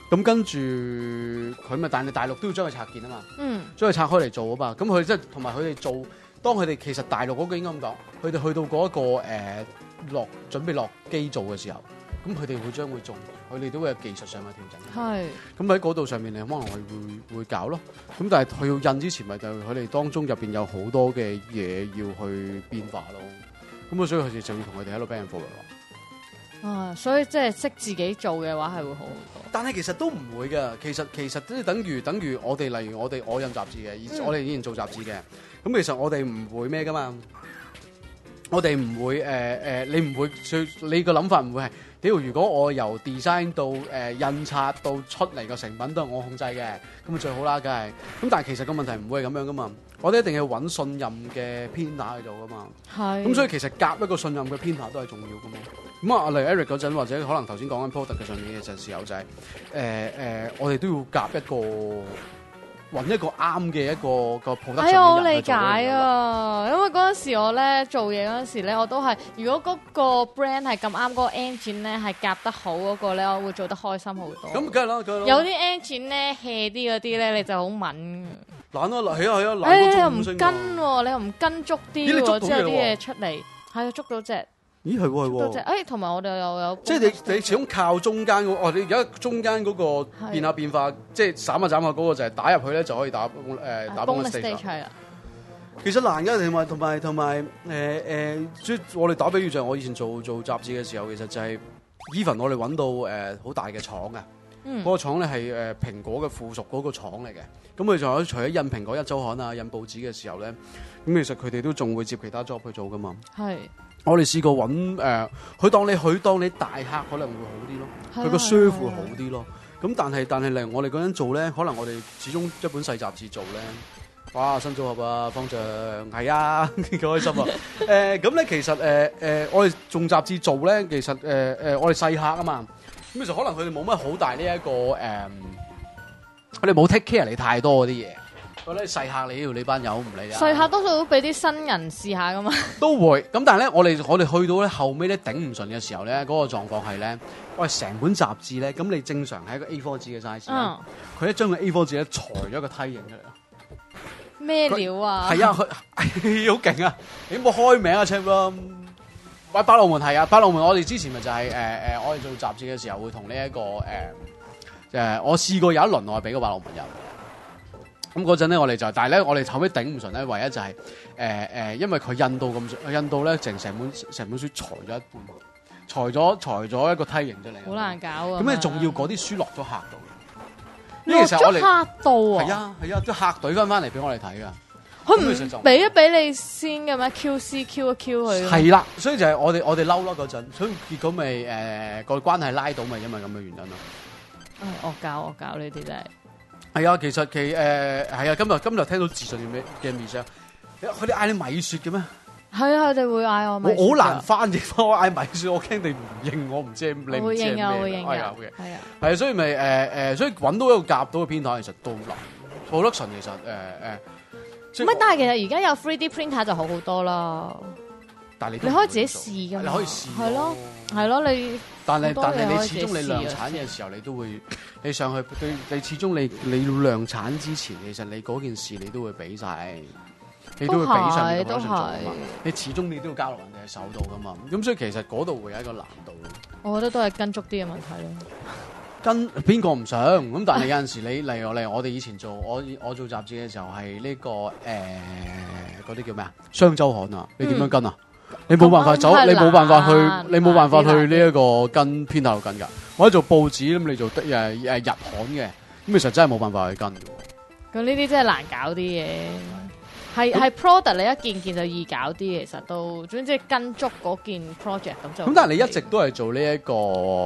咁跟住佢咪，但係大陸都要將佢拆件啊嘛，將佢拆開嚟做啊嘛。咁佢即係同埋佢哋做，當佢哋其實大陸嗰個應該咁講，佢哋去到嗰一個準備落機做嘅時候，咁佢哋會將會做，佢哋都會有技術上嘅調整。 係。咁喺嗰度上面，你可能會搞咯。咁但係佢要印之前，咪就佢哋當中入邊有好多嘅嘢要去變化咯。咁啊，所以佢哋就要同佢哋喺度俾人 follow 咯。 所以即係識自己做嘅話係會好好多。 但係其實都唔會㗎，其實即係等於我哋，例如我印雜誌嘅，我哋以前做雜誌嘅，咁其實我哋唔會咩㗎嘛，我哋唔會你唔會你個諗法唔會係，屌如果我由 design 到印刷到出嚟個成品都係我控制嘅，咁啊最好啦，梗係。咁但係其實個問題唔會係咁樣㗎嘛，我哋一定要揾信任嘅編打去做㗎嘛。係。咁所以其實夾一個信任嘅編打都係重要㗎嘛。咁啊，例如 Eric 嗰陣，或者可能頭先講緊 product 嘅上面嘅時候就係我哋都要夾一個揾一個啱嘅一個 product 上嘅人去做。 我理解啊，因為嗰陣時我咧做嘢嗰陣時咧，我都係如果嗰個 brand 係咁啱嗰個 engine 咧係夾得好嗰個咧，我會做得開心好多。咁梗係啦，有啲 engine 咧 hea 啲嗰啲咧，你就好敏。懶咯，係啊，懶到又唔跟喎，你又唔跟足啲喎，之後啲嘢出嚟，係啊，捉到隻。 咦係喎， 同埋我哋又有， 即係你始終靠中間嗰你而家中間嗰個變下變化，即係斬下嗰個就係打入去咧就可以打 bonus stage 係啦。其實難㗎，同埋即係我哋打比喻就係我以前做雜誌嘅時候，其實就係 even 我哋揾到好大嘅廠啊，嗰個廠咧係蘋果嘅附屬嗰個廠嚟嘅，咁佢仲有除咗印蘋果一週刊啊、印報紙嘅時候咧，咁其實佢哋都仲會接其他 job 去做㗎嘛。係。我哋試過揾佢當你大客可能會好啲咯，佢個 serve 會好啲咯。咁但係例如我哋嗰陣做咧，可能我哋始終一本細雜誌做咧，哇新組合啊，方丈係啊，幾開心啊！咁咧其實我哋做雜誌做咧，其實我哋細客啊嘛，咁其實可能佢哋冇乜好大呢一個佢哋冇 take care 你太多嗰啲嘢。我覺得細客你班友唔理啊！ 細客多數都俾啲新人試下噶嘛。都會咁，但係咧，我哋去到咧後尾咧頂唔順嘅時候咧，嗰個狀況係咧，我哋成本雜誌咧，咁你正常係一個 A4 紙嘅 size，佢一將個 A4 紙咧裁咗一個梯形出嚟咯。 咩料啊？ 係啊，佢好勁啊！你冇開名啊 check 咯。喂，百樂門係啊，百樂門我哋之前咪就係我哋做雜誌嘅時候會同呢一個我試過有一輪我係俾個百樂門入。咁嗰陣咧，但係咧，我哋後尾頂唔順咧，唯一就係因為佢印到咧，成本書裁咗一半，裁咗一個梯形出嚟， 好難搞啊！ 咁你仲要嗰啲書落咗客度， 落咗客度啊！ 係啊，啲客隊翻嚟俾我哋睇噶， 佢唔俾一俾你先嘅咩 ？QC Q 一 Q 佢係啦，所以就係我哋嬲咯嗰陣，所以結果咪個關係拉到咪因為咁嘅原因咯。 惡搞呢啲真係。 係啊，其實係啊，今日聽到自信嘅 Michelle，佢哋嗌你米雪嘅咩？ 係啊，佢哋會嗌我米雪。 我好難翻譯，我嗌米雪，我驚你唔認，我唔知你唔知係咩。 會認啊， 係啊，係啊，所以咪所以揾到一個夾到嘅編台，其實都難。Production 其實唔係，但係其實而家有 3D printer 就好好多啦。 但係你可以自己試㗎嘛， 你可以試。 係咯，你。 但係你始終你量產嘅時候，你都會你上去你始終你量產之前，其實你嗰件事你都會俾晒，你都會俾上面嘅 production 做啊嘛。你始終你都要交落人哋嘅手度噶嘛。咁所以其實嗰度會有一個難度。 我覺得都係跟足啲嘅問題咯。 跟邊個唔想咁？但係有陣時你例如我哋以前做我做雜誌嘅時候係呢個嗰啲叫咩啊？雙週刊啊，你點樣跟啊？你冇辦法走，你冇辦法去呢一個跟編頭跟噶。我喺做報紙咁，你做日刊嘅，咁其實真係冇辦法去跟嘅。 咁呢啲真係難搞啲嘢，係 product 你一件件就易搞啲，其實都總之跟足嗰件 project 咁就。咁但係你一直都係做呢一個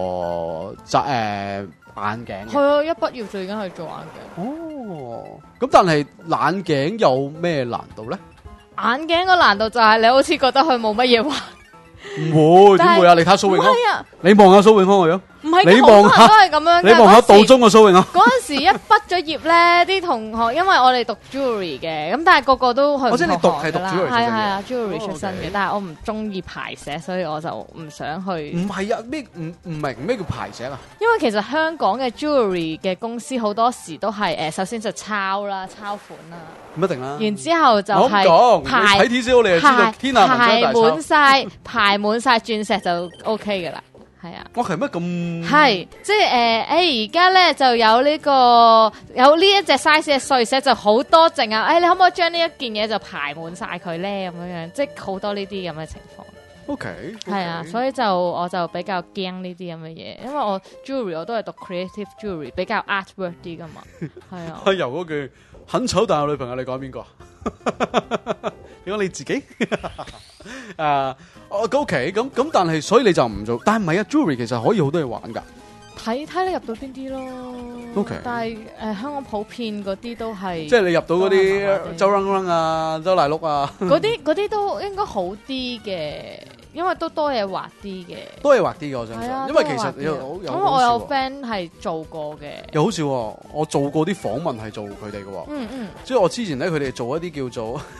眼鏡。 係啊，一畢業就已經係做眼鏡。 哦，咁但係眼鏡有咩難度咧？ 眼鏡個難度就係你好似覺得佢冇乜嘢玩， 唔會點會啊？你睇蘇永康，你望下蘇永康個樣， 唔係， 你望下都係咁樣。 你望下道中嘅蘇永康。 嗰陣時一畢咗業咧，啲同學因為我哋讀 jewelry 嘅，咁但係個個都去唔同行㗎啦。 即係你係讀 jewelry 出身嘅。 係啊 jewelry 出身嘅，但係我唔中意排寫，所以我就唔想去。 唔係啊，唔明咩叫排寫啊？ 因為其實香港嘅 jewelry 嘅公司好多時都係首先就抄款啦。 唔一定啦。 然之後就係睇 TCL 你就知道天下文章排滿晒鑽石就 OK 㗎啦。係啊， 我係乜咁？ 係即係而家咧就有呢一隻 size 嘅碎石就好多剩啊！你可唔可以將呢一件嘢就排滿晒佢咧？咁樣即係好多呢啲咁嘅情況。 OK， 係啊，所以我就比較驚呢啲咁嘅嘢，因為我 jewelry 我都係讀 creative jewelry， 比較 artwork 啲噶嘛。係啊。係由嗰句很醜但有女朋友，你講邊個？你講你自己？OK，咁，但係所以你就唔做，但係唔係啊 ，jewelry 其實可以好多嘢玩㗎。 睇你入到邊啲咯。 OK， 但係香港普遍嗰啲都係， 即係你入到嗰啲周 run 啊、周大碌啊，嗰啲都應該好啲嘅，因為都多嘢畫啲嘅。 多嘢畫啲嘅，我相信。因為其實因為我有 friend 係做過嘅。 又好笑喎，我做過啲訪問係做佢哋嘅喎。即係我之前咧，佢哋做一啲叫做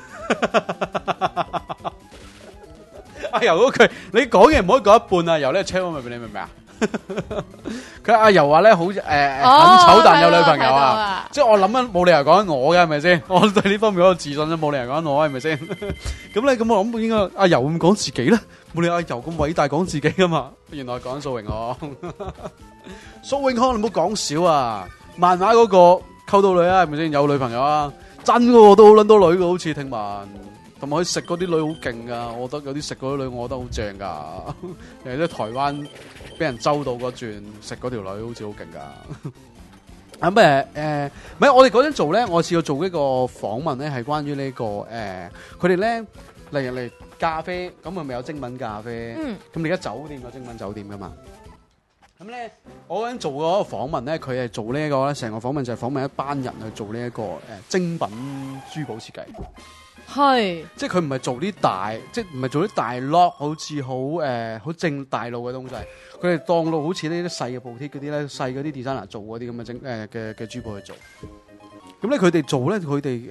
阿游嗰句，你講嘢唔可以講一半啊！游呢 check 我明唔明？你明唔明啊？佢阿游話咧好很醜但有女朋友啊！即係我諗緊冇理由講緊我嘅係咪先？我對呢方面嗰個自信都冇理由講緊我係咪先？咁咧咁我諗應該阿游咁講自己咧，冇理由阿游咁偉大講自己噶嘛？原來講蘇永康，蘇永康你唔好講少啊！漫畫嗰個溝到女啊係咪先？有女朋友啊？真嘅都好撚多女嘅，好似聽聞。同埋佢食嗰啲女好勁噶，我覺得有啲食嗰啲女，我覺得好正噶。尤其係台灣俾人周到嗰轉食嗰條女，好似好勁噶。咁唔係我哋嗰陣做咧，我試過做呢個訪問咧，係關於呢個佢哋咧嚟咖啡，咁係咪有精品咖啡？咁你而家酒店有精品酒店噶嘛？咁咧，我嗰陣做嗰個訪問咧，佢係做呢一個咧，成個訪問就係訪問一班人去做呢一個精品珠寶設計。係，即係佢唔係做啲大，即係唔係做啲大 lock，好似好正大路嘅東西。佢哋當到好似呢啲細嘅布貼嗰啲咧，細嗰啲 designer 做嗰啲咁嘅嘅珠寶去做。咁咧佢哋做咧，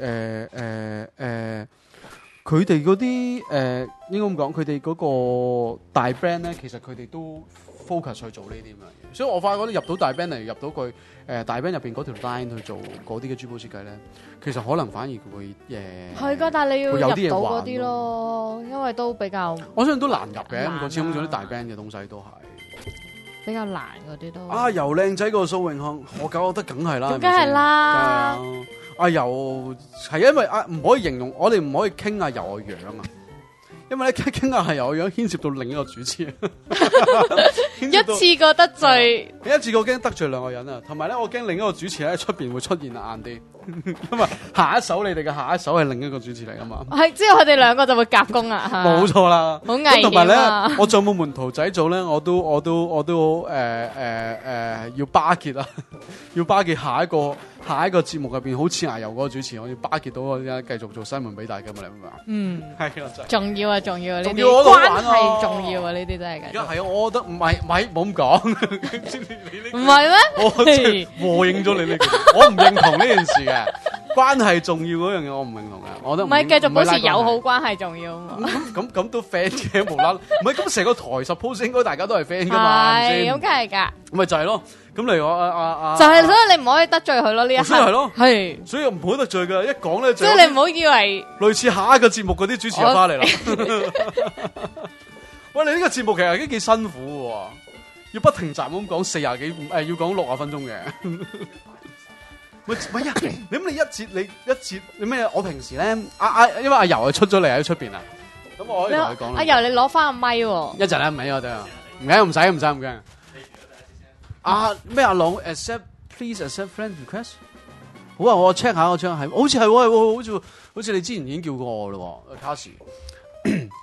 佢哋嗰啲應該咁講，佢哋嗰個大 brand 咧，其實佢哋都 focus 去做呢啲咁嘅嘢。所以我發覺入到大 brand 嚟，入到佢大 brand 入邊嗰條 line 去做嗰啲嘅珠寶設計咧，其實可能反而會係㗎，但係你要入到嗰啲咯，因為都比較我相信都難入嘅。咁始終做啲大 brand 嘅東西都係比較難嗰啲都。阿游靚仔過蘇永康，我覺得梗係啦，梗係啦。阿游係因為唔可以形容，我哋唔可以傾阿游個樣啊。因為咧傾下係有樣牽涉到另一個主持，一次過得罪，一次過驚得罪兩個人啊！同埋咧，我驚另一個主持咧喺出邊會出現硬啲，因為下一首你哋嘅下一首係另一個主持嚟噶嘛。係，之後佢哋兩個就會夾攻啊！冇錯啦，好危險啊！同埋咧，我做冇門徒仔做咧，我都要巴結啊，要巴結下一個節目入邊好似牙油嗰個主持，我要巴結到我繼續做新聞俾大家嘛，你明嘛？嗯，係啦，重要啊，重要啊，呢啲關係重要啊，呢啲真係嘅。而家係啊，我覺得唔係冇咁講，唔係咩？我和應咗你呢句，我唔認同呢件事嘅。關係重要嗰樣嘢我唔認同嘅，我覺得唔係繼續保持友好關係重要啊嘛。咁都 friend 嘅無啦啦，唔係咁成個台 suppose 應該大家都係 friend 噶嘛，係咁梗係噶。咪就係咯，咁嚟我就係，所以你唔可以得罪佢咯呢一刻。係咯，係，所以唔好得罪噶，一講咧就即係你唔好以為類似下一個節目嗰啲主持人翻嚟啦。喂，你呢個節目其實已經幾辛苦嘅，要不停站咁講40幾要講60分鐘嘅。喂呀，你咁你一節你咩？我平時咧因為阿游係出咗嚟喺出邊啊，咁我可以同佢講啦。阿游，你攞翻個咪喎。一陣啦，唔係我哋啊，唔緊要，唔使唔驚。咩阿朗 please accept friend request。好啊，我 check 下，係，好似係，好似你之前已經叫過我咯，卡士。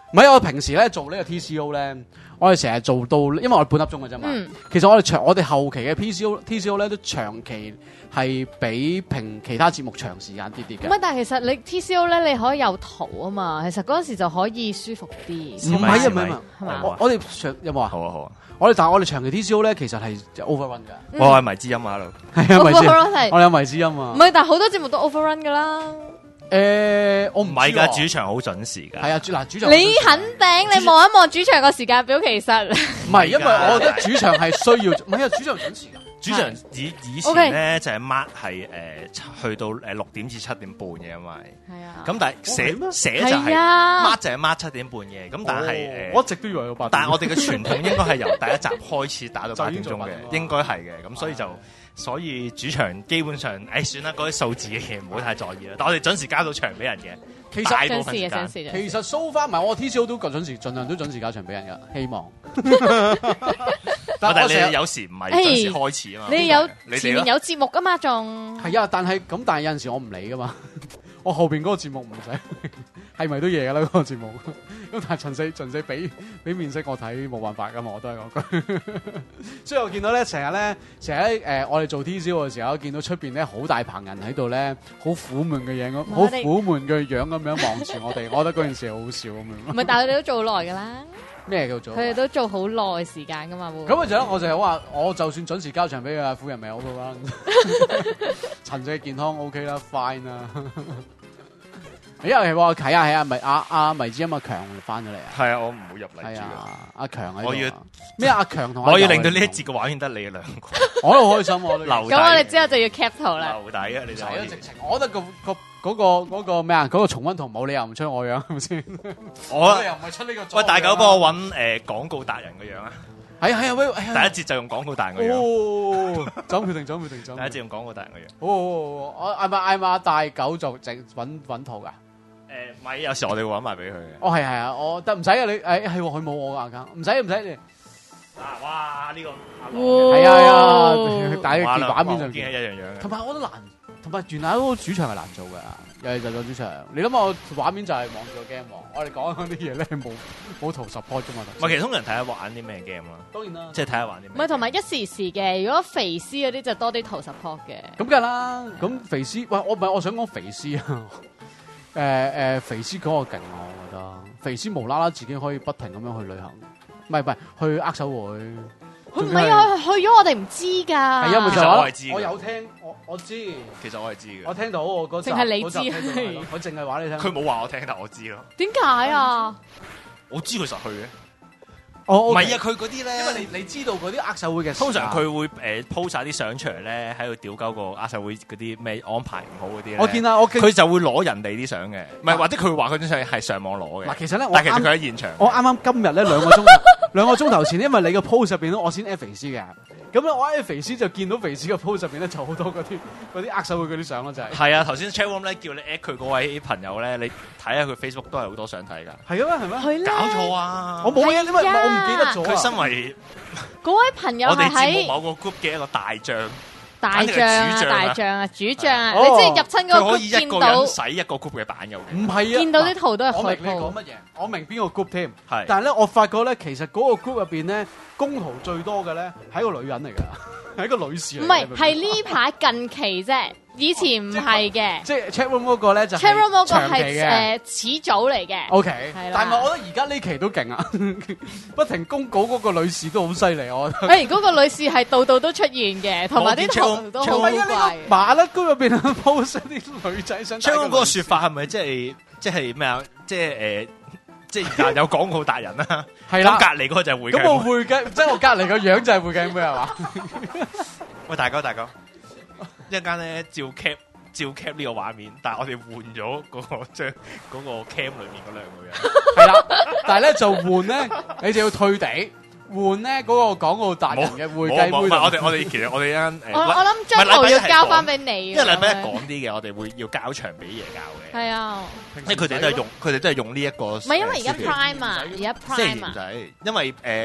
唔係我平時咧做呢個 TCO 咧，我哋成日做到，因為我哋半粒鐘嘅啫嘛。其實我哋後期嘅 TCO 咧都長期係比其他節目長時間啲嘅。 唔係，但係其實你 TCO 咧你可以有圖啊嘛，其實嗰陣時就可以舒服啲。 唔係啊，唔係係嘛？ 我哋有冇啊？ 好啊好啊。 但係我哋長期 TCO 咧，其實係 overrun 㗎。 我係迷之音啊， 係啊，迷之音，我有迷之音啊。 唔係，但係好多節目都 overrun 㗎啦。 我唔係㗎，主場好準時㗎。 係啊，主場。 你肯定你望一望主場個時間表，其實唔係，因為我覺得主場係需要，唔係啊，主場準時㗎。 主場以前咧就係 mark 係去到6點至7點半嘅，因為係啊。 咁但係寫就係 mark 就係 mark 7點半嘅，咁但係我一直都以為有8點。 但係我哋嘅傳統應該係由第一集開始打到8點鐘嘅，應該係嘅。咁所以主場基本上算啦，嗰啲數字嘅嘢唔好太在意啦。但我哋準時交到場俾人嘅， 其實大部分時間其實 so far 埋我 TCO 都準時，盡量都準時交場俾人㗎，希望。 但係你有時唔係準時開始啊嘛， 你前面有節目㗎嘛，仲係啊，但係有陣時我唔理㗎嘛，我後邊嗰個節目唔使，係咪都夜㗎啦嗰個節目？咁但係純粹俾面色我睇，冇辦法㗎嘛，我都係嗰句。所以我見到咧，成日我哋做 TCO 嘅時候，見到出邊咧好大棚人喺度咧，好苦悶嘅樣，好苦悶嘅樣咁樣望住我哋，我覺得嗰件事好笑咁樣。 唔係，但係佢哋都做好耐㗎啦。 咩叫做？ 佢哋都做好耐時間㗎嘛。 咁咪就我就係話，我就算準時交場俾佢，婦人咪好啦。陳仔健康 OK 啦 ，fine 啦。因為係啊，咪阿迷之音阿強翻咗嚟啊！ 係啊，我唔會入嚟。 係啊，阿強我要咩？阿強同我要令到呢一節嘅畫面得你哋兩個， 我都好開心。我留底。 咁我哋之後就要 cap 圖啦。 留底啊！你就直情，我覺得嗰個咩啊？嗰個重溫圖冇理由唔出我樣，係咪先？ 我又唔係出呢個。 喂，大狗幫我揾廣告達人嘅樣啊！ 係啊，喂！ 第一節就用廣告達人嘅樣。 哦，走決定。 第一節用廣告達人嘅樣。 哦，我嗌埋大狗做揾圖㗎。 咪有時我哋會揾埋俾佢嘅。 哦，係啊，我得唔使啊？你係佢冇我㗎，唔使你。 哇！呢個係啊，大家見畫面上見係一樣樣嘅。 同埋我都難，同埋原來嗰個主場係難做㗎，又係就做主場。你諗下，我畫面就係望住個 game 喎。我哋講嗰啲嘢咧冇圖 support 㗎嘛。 唔係，其實通常睇下玩啲咩 game 啦。 當然啦， 即係睇下玩啲咩。 唔係，同埋一時時嘅。如果肥絲嗰啲就多啲圖 support 嘅。 咁梗係啦。咁肥絲，喂，我想講肥絲啊。肥絲嗰個勁啊，我覺得肥絲無啦啦自己可以不停咁樣去旅行，唔係去握手會。 佢唔係啊，去咗我哋唔知㗎。係啊，咪就我係知。 我有聽，我知。 其實我係知嘅。 我聽到我嗰集， 淨係你知。 我淨係話你聽。 佢冇話我聽，但我知咯。 點解啊？ 我知佢實去嘅。 唔係啊，佢嗰啲咧， 因為你知道嗰啲握手會嘅， 通常佢會鋪晒啲相出嚟咧，喺度屌鳩個握手會嗰啲咩安排唔好嗰啲。 我見啦， 佢就會攞人哋啲相嘅，唔係或者佢話嗰張相係上網攞嘅。 嗱，其實咧， 但其實佢喺現場。 我啱啱今日咧兩個鐘頭前，因為你個 post 入邊咧，我先 at 肥絲嘅。咁咧，我喺肥絲就見到肥絲嘅 post 入邊咧，就好多嗰啲握手會嗰啲相咯，就係。 係啊，頭先 chat room 咧叫你 at 佢嗰位朋友咧，你睇下佢 Facebook 都係好多相睇㗎。 係啊，係咩？ 搞錯啊！ 我冇嘢，因為我唔記得咗。 佢身為嗰位朋友我哋節目喺某個 group 嘅一個大將。 大將啊，主將啊，你即係入親嗰個 group 見到， 佢可以一個人洗一個 group 嘅版嘅。 唔係啊， 見到啲圖都係我明你講乜嘢，我明邊個 group 添。係，但係咧，我發覺咧，其實嗰個 group 入邊咧，公圖最多嘅咧，係一個女人嚟㗎，係一個女士嚟。 唔係，係呢排近期啫，以前唔係嘅。 即係 chat room 嗰個咧就 chat room 嗰個係始祖嚟嘅。 OK， 係啦。 但係我覺得而家呢期都勁啊，不停公稿嗰個女士都好犀利，我覺得。 嗰個女士係度度都出現嘅，同埋啲圖都好怪。 麻甩糕入邊 post 啲女仔相。 chat room 嗰個説法係咪即係咩啊？即係有廣告達人啦。係啦。咁隔離嗰個就係會計。 咁我會計，即係我隔離個樣就係會計妹係嘛？ 喂，大哥，一陣間咧照 cap 呢個畫面，但係我哋換咗嗰個 cam 裏面嗰兩個人。 係啦，但係咧就換咧，你就要退地換咧嗰個廣告達人嘅會計妹。 我哋其實我哋一間我諗張圖要交翻俾你。 因為禮拜一講啲嘅，我哋會要交場俾嘢教嘅。 係啊， 因為佢哋都係用呢一個。唔係因為而家 Prime 啊，而家 Prime 啊。 因為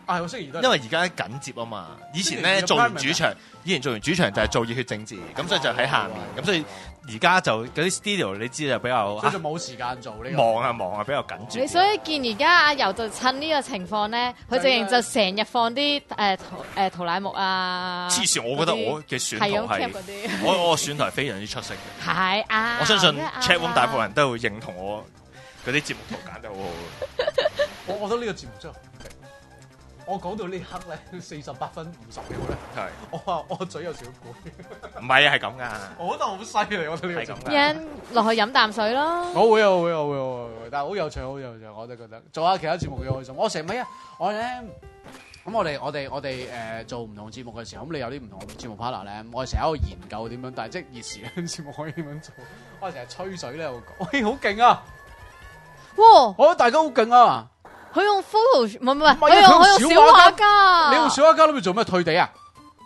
係我星期二都係。 因為而家緊接啊嘛，以前咧做完主場就係做熱血政治，咁所以就喺下面，咁所以而家就嗰啲 studio 你知就比較所以就冇時間做呢個。 忙啊，比較緊你張。 所以見而家阿柔就趁呢個情況咧，佢直情就成日放啲塗乃木啊。 黐線，我覺得我嘅選圖係我選圖係非常之出色嘅。 係啊， 我相信 chatroom 大部分人都會認同我嗰啲節目圖揀得好好。 我覺得呢個節目真係好勁。我講到呢刻咧，48分50秒咧， 係我話我嘴有少少攰。 唔係啊，係咁噶。 我覺得好犀利，我覺得呢個節目。 人落去飲淡水咯。 我會，但係好有趣，我都覺得做下其他節目幾開心。我成日我咧咁我哋做唔同節目嘅時候，咁你有啲唔同嘅節目 partner 咧，我哋成日喺度研究點樣，但係即係熱時咧節目可以點樣做。我哋成日吹水咧，我講，好勁啊！ 哇！ 我覺得大家好勁啊！ 佢用 photo 唔係，佢用小畫家。 你用小畫家諗住做咩？退地啊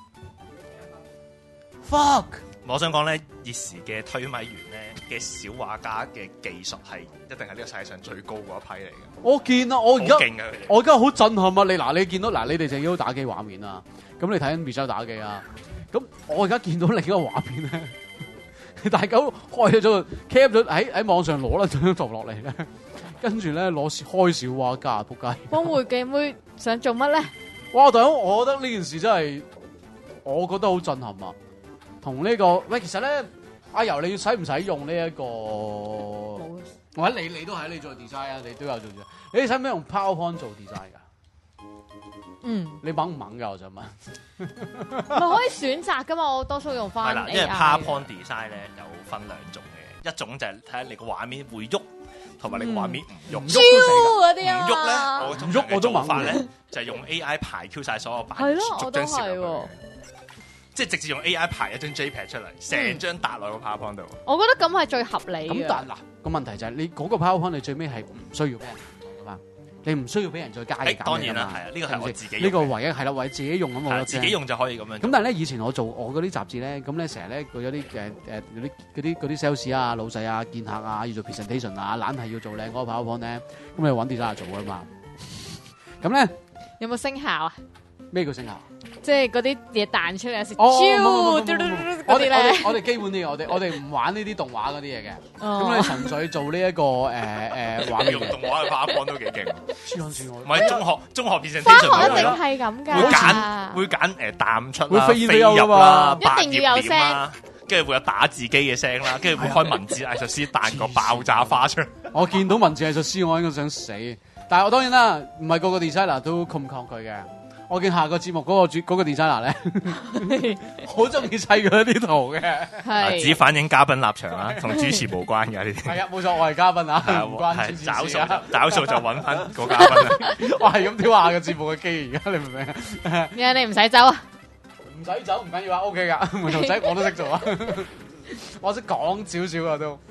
？Fuck！ 我想講咧，熱時嘅推米員咧嘅小畫家嘅技術係一定係呢個世界上最高嗰一批嚟嘅。 我見啊，我而家好震撼啊！你見到你哋就要打機畫面啊，咁你睇緊 Michelle 打機啊，咁我而家見到另一個畫面咧，大家開咗 cap 咗喺網上攞啦張圖落嚟咧。跟住咧攞開小畫家，仆街！ 幫會記妹想做乜咧？ 哇！大佬，我覺得呢件事真係，我覺得好震撼啊！同呢個喂，其實咧，阿柔你使唔使用呢一個？或者你都係你做 design 啊，你都有做。你使唔使用 PowerPoint 做 design 㗎？ 嗯， 你猛唔猛㗎？我想問。 咪可以選擇㗎嘛？我多數用翻。 係啦，因為 PowerPoint design 咧有分兩種嘅，一種就係睇下你個畫面會喐。同埋你個畫面唔喐， 超嗰啲啊， 唔喐咧，我通常嘅做法咧唔就係用 AI 排 Q 晒所有版， 係咯，我都係係， 即係直接用 AI 排一張 JPEG 出嚟，成張搭落個 PowerPoint 度。 我覺得咁係最合理嘅。 咁但係嗱個問題就係你嗰個 PowerPoint 你最尾係唔需要俾人用㗎嘛？你唔需要俾人再加嘢。 當然啦，係啊，呢個係我自己用。 呢個唯一係啦，為自己用咁我自己用就可以咁樣。 咁但係咧，以前我做我嗰啲雜誌咧，咁咧成日咧佢有啲嗰啲 sales 啊、老細啊、見客啊，要做 presentation 啊，懶係要做靚嗰個 PowerPoint 咧，咁你揾 designer 做㗎嘛？咁咧有冇聲效啊？ 咩叫聲效？ 即係嗰啲嘢彈出嚟有時， 我哋基本啲，我哋唔玩呢啲動畫嗰啲嘢嘅，咁你純粹做呢一個畫面。 用動畫嘅 PowerPoint 都幾勁。唔係中學變成翻學一定係咁㗎。 會揀彈出啦、飛入啦、 一定要有聲， 跟住會有打字機嘅聲啦，跟住會開文字藝術師彈個爆炸花出。 我見到文字藝術師，我應該想死。但係我當然啦，唔係個個 designer 都咁抗拒嘅。我見下個節目嗰個 designer 咧，好中意砌佢啲圖嘅， 只反映嘉賓立場啊，同主持無關嘅呢啲。 係啊，冇錯，我係嘉賓啊，唔關主持事啊。 找數就揾翻個嘉賓啊！ 我係咁挑下個節目嘅機，而家你明唔明啊？ 你唔使走啊， 唔使走唔緊要啊 ，OK 噶，門徒仔我都識做啊，我識講少少啊都，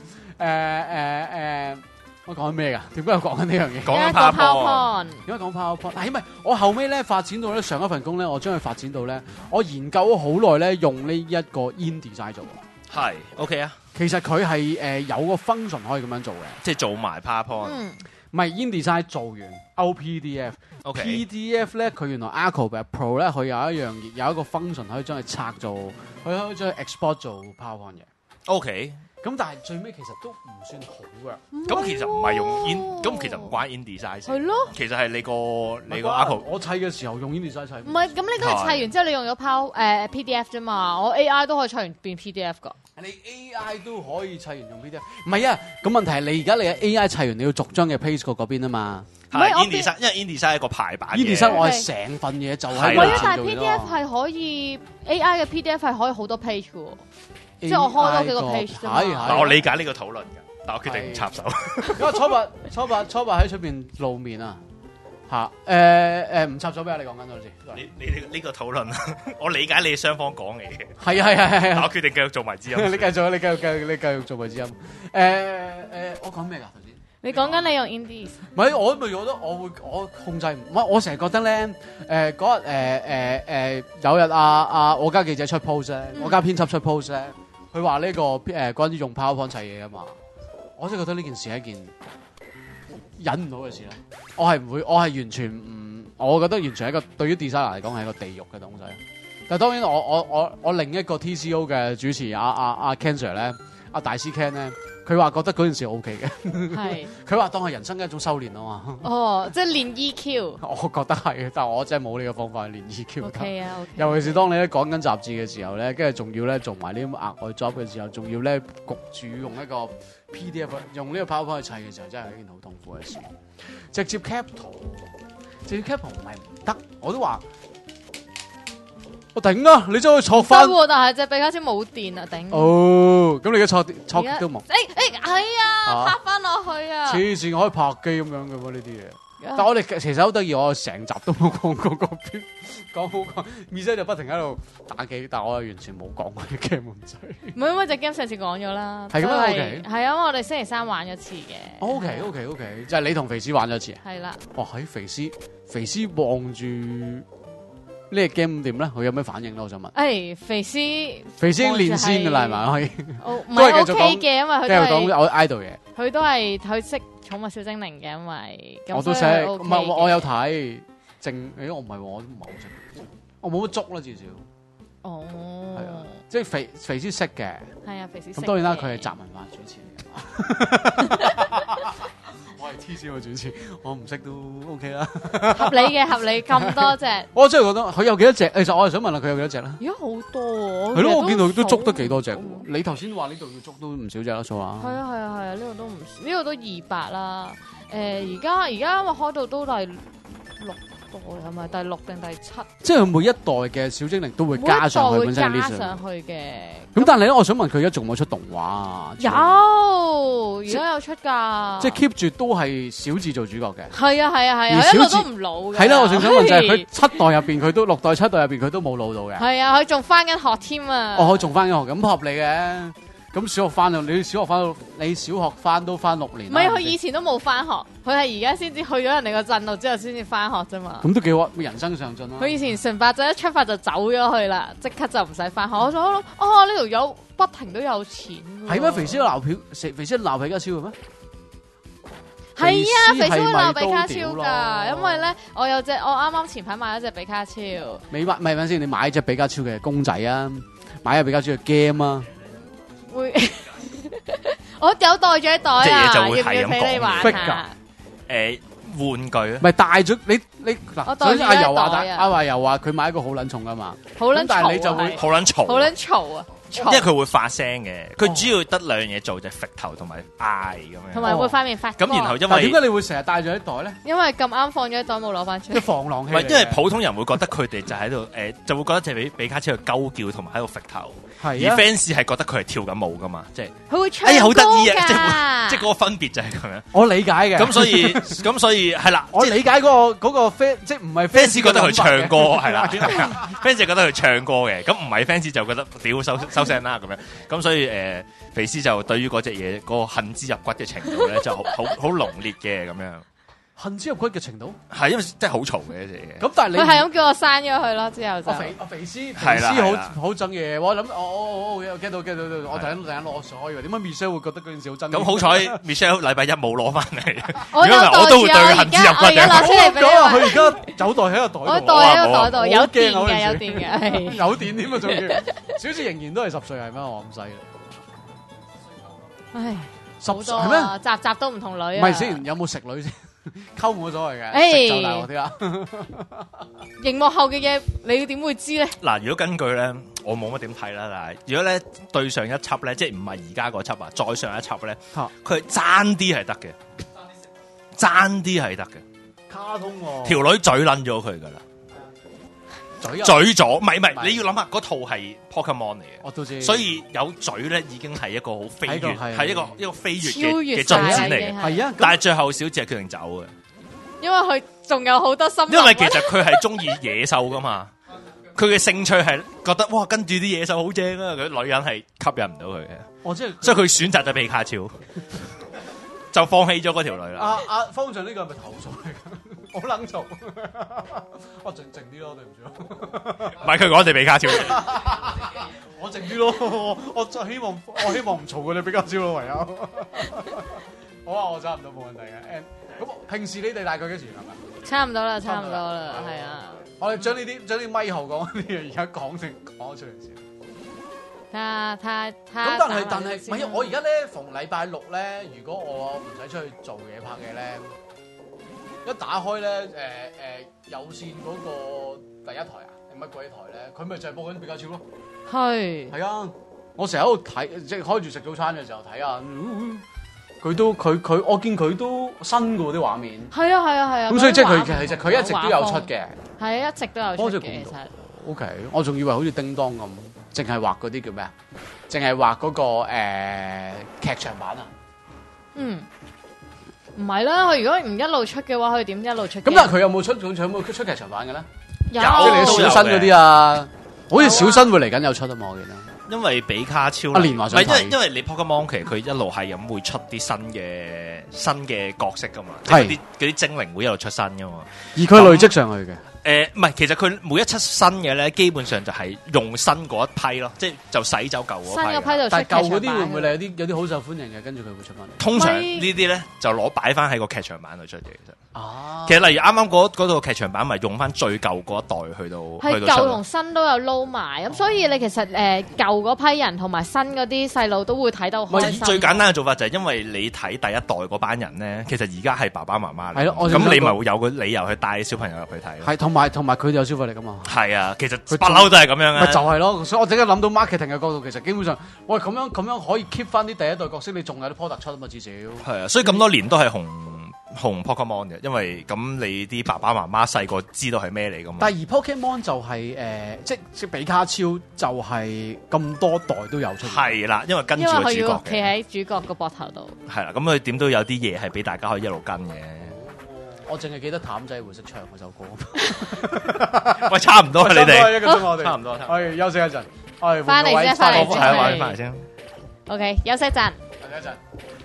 我講緊咩噶？點解又講緊呢樣嘢？ 講緊 PowerPoint。 點解講 PowerPoint？係因為我後尾咧發展到咧上一份工咧，我將佢發展到咧，我研究咗好耐咧，用呢一個 InDesign 做。 係 OK 啊。 其實佢係有個 function 可以咁樣做嘅， 即係做埋 PowerPoint。 唔係 InDesign 做完 OPDF。PDF 咧，佢原來 Acrobat Pro 咧，佢有一個 function 可以將佢拆做，佢可以將佢 export 做 PowerPoint 嘅。 OK。 咁但係最尾其實都唔算好嘅。 咁其實唔係用咁其實唔關 InDesign 事。 係咯。 其實係你個 Acrobat。 我砌嘅時候用 InDesign 砌。 唔係，咁你都係砌完之後你用咗PDF 啫嘛。我 AI 都可以砌完變 PDF 噶。 你 AI 都可以砌完用 PDF。唔係啊，咁問題係你而家你嘅 AI 砌完你要逐張嘅 paste 過嗰邊啊嘛。 係 InDesign，因為 InDesign 係一個排版嘅。 InDesign 我係成份嘢就係。 唔係啊，但係 PDF 係可以 AI 嘅 PDF 係可以好多 page 嘅喎。即係我開多幾個 page 啫嘛。 嗱，我理解呢個討論嘅，但我決定唔插手。 因為初八喺出邊露面啊，嚇唔插手俾你講緊好似。 你呢個討論啊，我理解你雙方講嘅嘢。 係啊， 我決定繼續做埋知音。 你繼續做埋知音。我講咩㗎頭先？ 你講緊你用 InDesign。 唔係，我覺得我控制唔，我成日覺得咧，嗰日有日我家記者出 post 咧，我家編輯出 post 咧，佢話呢個關於用 PowerPoint 砌嘢啊嘛，我真係覺得呢件事係一件忍唔到嘅事啦。我係完全唔我覺得完全係一個對於 designer 嚟講係一個地獄嘅東西。但係當然我另一個 TCO 嘅主持阿 Ken Sir 咧，阿大師 Ken 咧，佢話覺得嗰件事 OK 嘅，係佢話當係人生嘅一種修練啊嘛。 哦，即係練 EQ。 我覺得係，但係我真係冇呢個方法去練 EQ。 OK 啊， 尤其是當你咧講緊雜誌嘅時候咧，跟住仲要咧做埋呢啲額外 job 嘅時候，仲要咧焗住用一個 PDF 用呢個 PowerPoint 去砌嘅時候，真係一件好痛苦嘅事。直接 cap 圖，直接 cap 圖唔係唔得，我都話。我頂啊！你將佢錯翻， 但係隻比卡超冇電啊！頂哦，咁你而家錯都冇。 係啊，拍翻落去啊！ 黐線可以拍機咁樣嘅喎呢啲嘢。但我哋其實好得意，我成集都冇講過個片，講好講 Michelle 就不停喺度打機，但我係完全冇講過啲 game 咁滯。 唔係因為隻 game 上次講咗啦， 係咁樣 OK。 係啊，我哋星期三玩一次嘅。 OK，就係你同肥師玩咗一次。 係啦。 哇！喺肥師望住。呢個 game 點咧？佢有咩反應咧？我想問。 肥師已經練先嘅啦，係咪可以？ 唔係 OK 嘅，因為佢都係講我 idol 嘢。 佢都係佢識寵物小精靈嘅，因為我都識。唔係我有睇，我唔係我都唔係好識，我冇乜捉啦至少。哦。係啊，即係肥師識嘅。 係啊，肥師識。 咁當然啦，佢係集文化主持嚟嘅。我係 TCL 嘅主持，我唔識都 OK 啦。 合理咁多隻。 我真係覺得佢有幾多隻？其實我係想問下佢有幾多隻咧？ 而家好多。 係咯，我見到都捉得幾多隻。你頭先話呢度要捉都唔少隻啦，數下。 係啊，呢度都唔少，呢度都200啦。而家因為開到都第6代係咪？第6定第7？即係每一代嘅小精靈都會加上去本身呢加上去嘅。 咁但係咧，我想問佢而家仲冇出動畫啊？ 有，而家有出㗎。 即係 keep 住都係小智做主角嘅。 係啊，一路都唔老嘅。 係啦，我想問就係佢7代入邊，佢都6代、7代入邊，佢都冇老到嘅。 係啊，佢仲翻緊學添啊。 佢仲翻緊學，咁合理嘅。咁小學翻到，你小學翻都翻6年。 唔係，佢以前都冇翻學，佢係而家先至去咗人哋個鎮度之後先至翻學啫嘛。 咁都幾好，人生上進咯。 佢以前純白仔一出發就走咗去啦，即刻就唔使翻學。我就諗，呢條友不停都有錢。 係咩？肥師鬧比卡超嘅咩？ 係啊，肥師會鬧比卡超㗎，因為咧，我啱啱前排買咗隻比卡超。 咪先，你買隻比卡超嘅公仔啊，買隻比卡超嘅 game 啊。 會，我有袋咗袋啊， 要唔要俾你玩下？ 玩具啊， 咪帶咗你嗱，所以阿柔話佢買一個好撚重噶嘛， 好撚， 但係你就會好撚嘈啊！ 因為佢會發聲嘅，佢主要得2樣嘢做，就係揈頭同埋嗌咁樣， 同埋會塊面發光。 咁然後因為點解你會成日帶住一袋咧？ 因為咁啱放咗一袋冇攞翻出嚟。 即防狼器。 唔係，因為普通人會覺得佢哋就喺度就會覺得就係比卡超去鳩叫同埋喺度揈頭。而 fans 係覺得佢係跳緊舞噶嘛，即係佢會唱歌好得意啊！即係嗰個分別就係咁樣。 我理解嘅。 咁所以係啦， 我理解嗰個 fans 即係唔係 fans 覺得佢唱歌係啦，fans 覺得佢唱歌嘅，咁唔係 fans 就覺得屌收聲啦咁樣。咁所以肥師就對於嗰隻嘢嗰個恨之入骨嘅程度咧，就好濃烈嘅咁樣。 恨之入骨嘅程度係因為真係好嘈嘅一隻嘢。 咁但係佢係咁叫我刪咗佢咯，之後就肥師好憎嘢。我諗我 get 到，我突然攞水，我以為點解 Michelle 會覺得嗰件事好憎？ 咁好彩 Michelle 禮拜1冇攞翻嚟，如果唔係我都會對佢恨之入骨嘅。 佢而家有袋喺個袋度， 我袋喺個袋度，有電嘅， 有電添啊！仲要小智仍然都係10歲係咩？我咁細。 唉 ，10歲係咩？集都唔同女啊！ 唔係先，有冇食女先？溝冇所謂嘅，食就大鑊啲啦。 熒幕後嘅嘢，你點會知咧？ 嗱，如果根據咧，我冇乜點睇啦。但係如果咧對上一輯咧，即係唔係而家嗰輯啊，再上一輯咧，佢爭啲係得嘅，爭啲係得嘅。 卡通喎， 條女嘴撚咗佢噶啦。嘴咗，唔係，你要諗下嗰套係 Pokemon 嚟嘅， 我都知。所以有嘴咧，已經係一個好飛躍，係一個飛躍嘅進展嚟嘅。 係啊， 但係最後小智係決定走嘅， 因為佢仲有好多心。 因為其實佢係中意野獸噶嘛，佢嘅興趣係覺得哇，跟住啲野獸好正啊！佢女人係吸引唔到佢嘅，所以佢選擇咗比卡超，就放棄咗嗰條女啦。 方丈呢個係咪投訴嚟㗎？好撚嘈，我靜啲咯，對唔住。 唔係佢講我哋比卡超， 我靜啲咯，我希望唔嘈佢哋比卡超咯，唯有。好啊，我差唔多冇問題嘅。咁平時你哋大概幾時完啊？ 差唔多啦，係啊。 我哋將啲咪後講啲嘢，而家講出嚟先。 咁但係，唔係我而家咧逢禮拜六咧，如果我唔使出去做嘢拍嘢咧，一打開咧有線嗰個第一台啊，定乜鬼台咧，佢咪就係播緊比卡超咯。係啊，我成日喺度睇，即係開住食早餐嘅時候睇啊。佢我見佢都新嘅啲畫面。係啊。 咁所以即係其實佢一直都有出嘅。 係啊，一直都有出嘅。其實 OK， 我仲以為好似叮當咁，淨係畫嗰啲叫咩啊？淨係畫嗰個劇場版啊。 唔係啦，佢如果唔一路出嘅話，佢點一路出？ 咁但係佢有冇出劇場版嘅咧？ 有， 即係你小新嗰啲啊，好似小新會嚟緊有出啊嘛，我記得。 因為比卡超阿連話想睇， 因為你 Pokemon 其實佢一路係咁會出啲新嘅角色噶嘛，嗰啲精靈會一路出新噶嘛， 而佢累積上去嘅。 唔係，其實佢每一出新嘅咧，基本上就係用新嗰一批咯，即係就洗走舊嗰批。 新嗰批就出劇場版。 但係舊嗰啲會唔會有啲好受歡迎嘅，跟住佢會出翻嚟？ 通常呢啲咧就攞擺翻喺個劇場版度出嘅，其實。其實例如啱啱嗰套劇場版咪用翻最舊嗰一代去到。係舊同新都有撈埋，咁所以你其實舊嗰批人同埋新嗰啲細路都會睇到開心。 最簡單嘅做法就係因為你睇第一代嗰班人咧，其實而家係爸爸媽媽嚟。 係咯， 咁你咪會有個理由去帶小朋友入去睇。 係同埋佢哋有消費力噶嘛。 係啊，其實不嬲都係咁樣嘅。 就係咯，所以我即刻諗到 marketing 嘅角度，其實基本上，喂咁樣可以 keep 翻啲第一代角色，你仲有啲 product 出啊嘛，至少。係啊，所以咁多年都係紅 Pokemon 嘅，因為咁你啲爸爸媽媽細個知道係咩嚟噶嘛。 但係而 Pokemon 就係即比卡超就係咁多代都有出。係啦，因為跟住個主角嘅。因為佢要企喺主角個膊頭度。 係啦，咁佢點都有啲嘢係俾大家可以一路跟嘅。 我淨係記得譚仔會識唱嗰首歌。 喂，差唔多啦，你哋一個鐘我哋差唔多。 係休息一陣， 翻嚟先，翻嚟先。 翻嚟先。 OK，休息一陣。 休息一陣。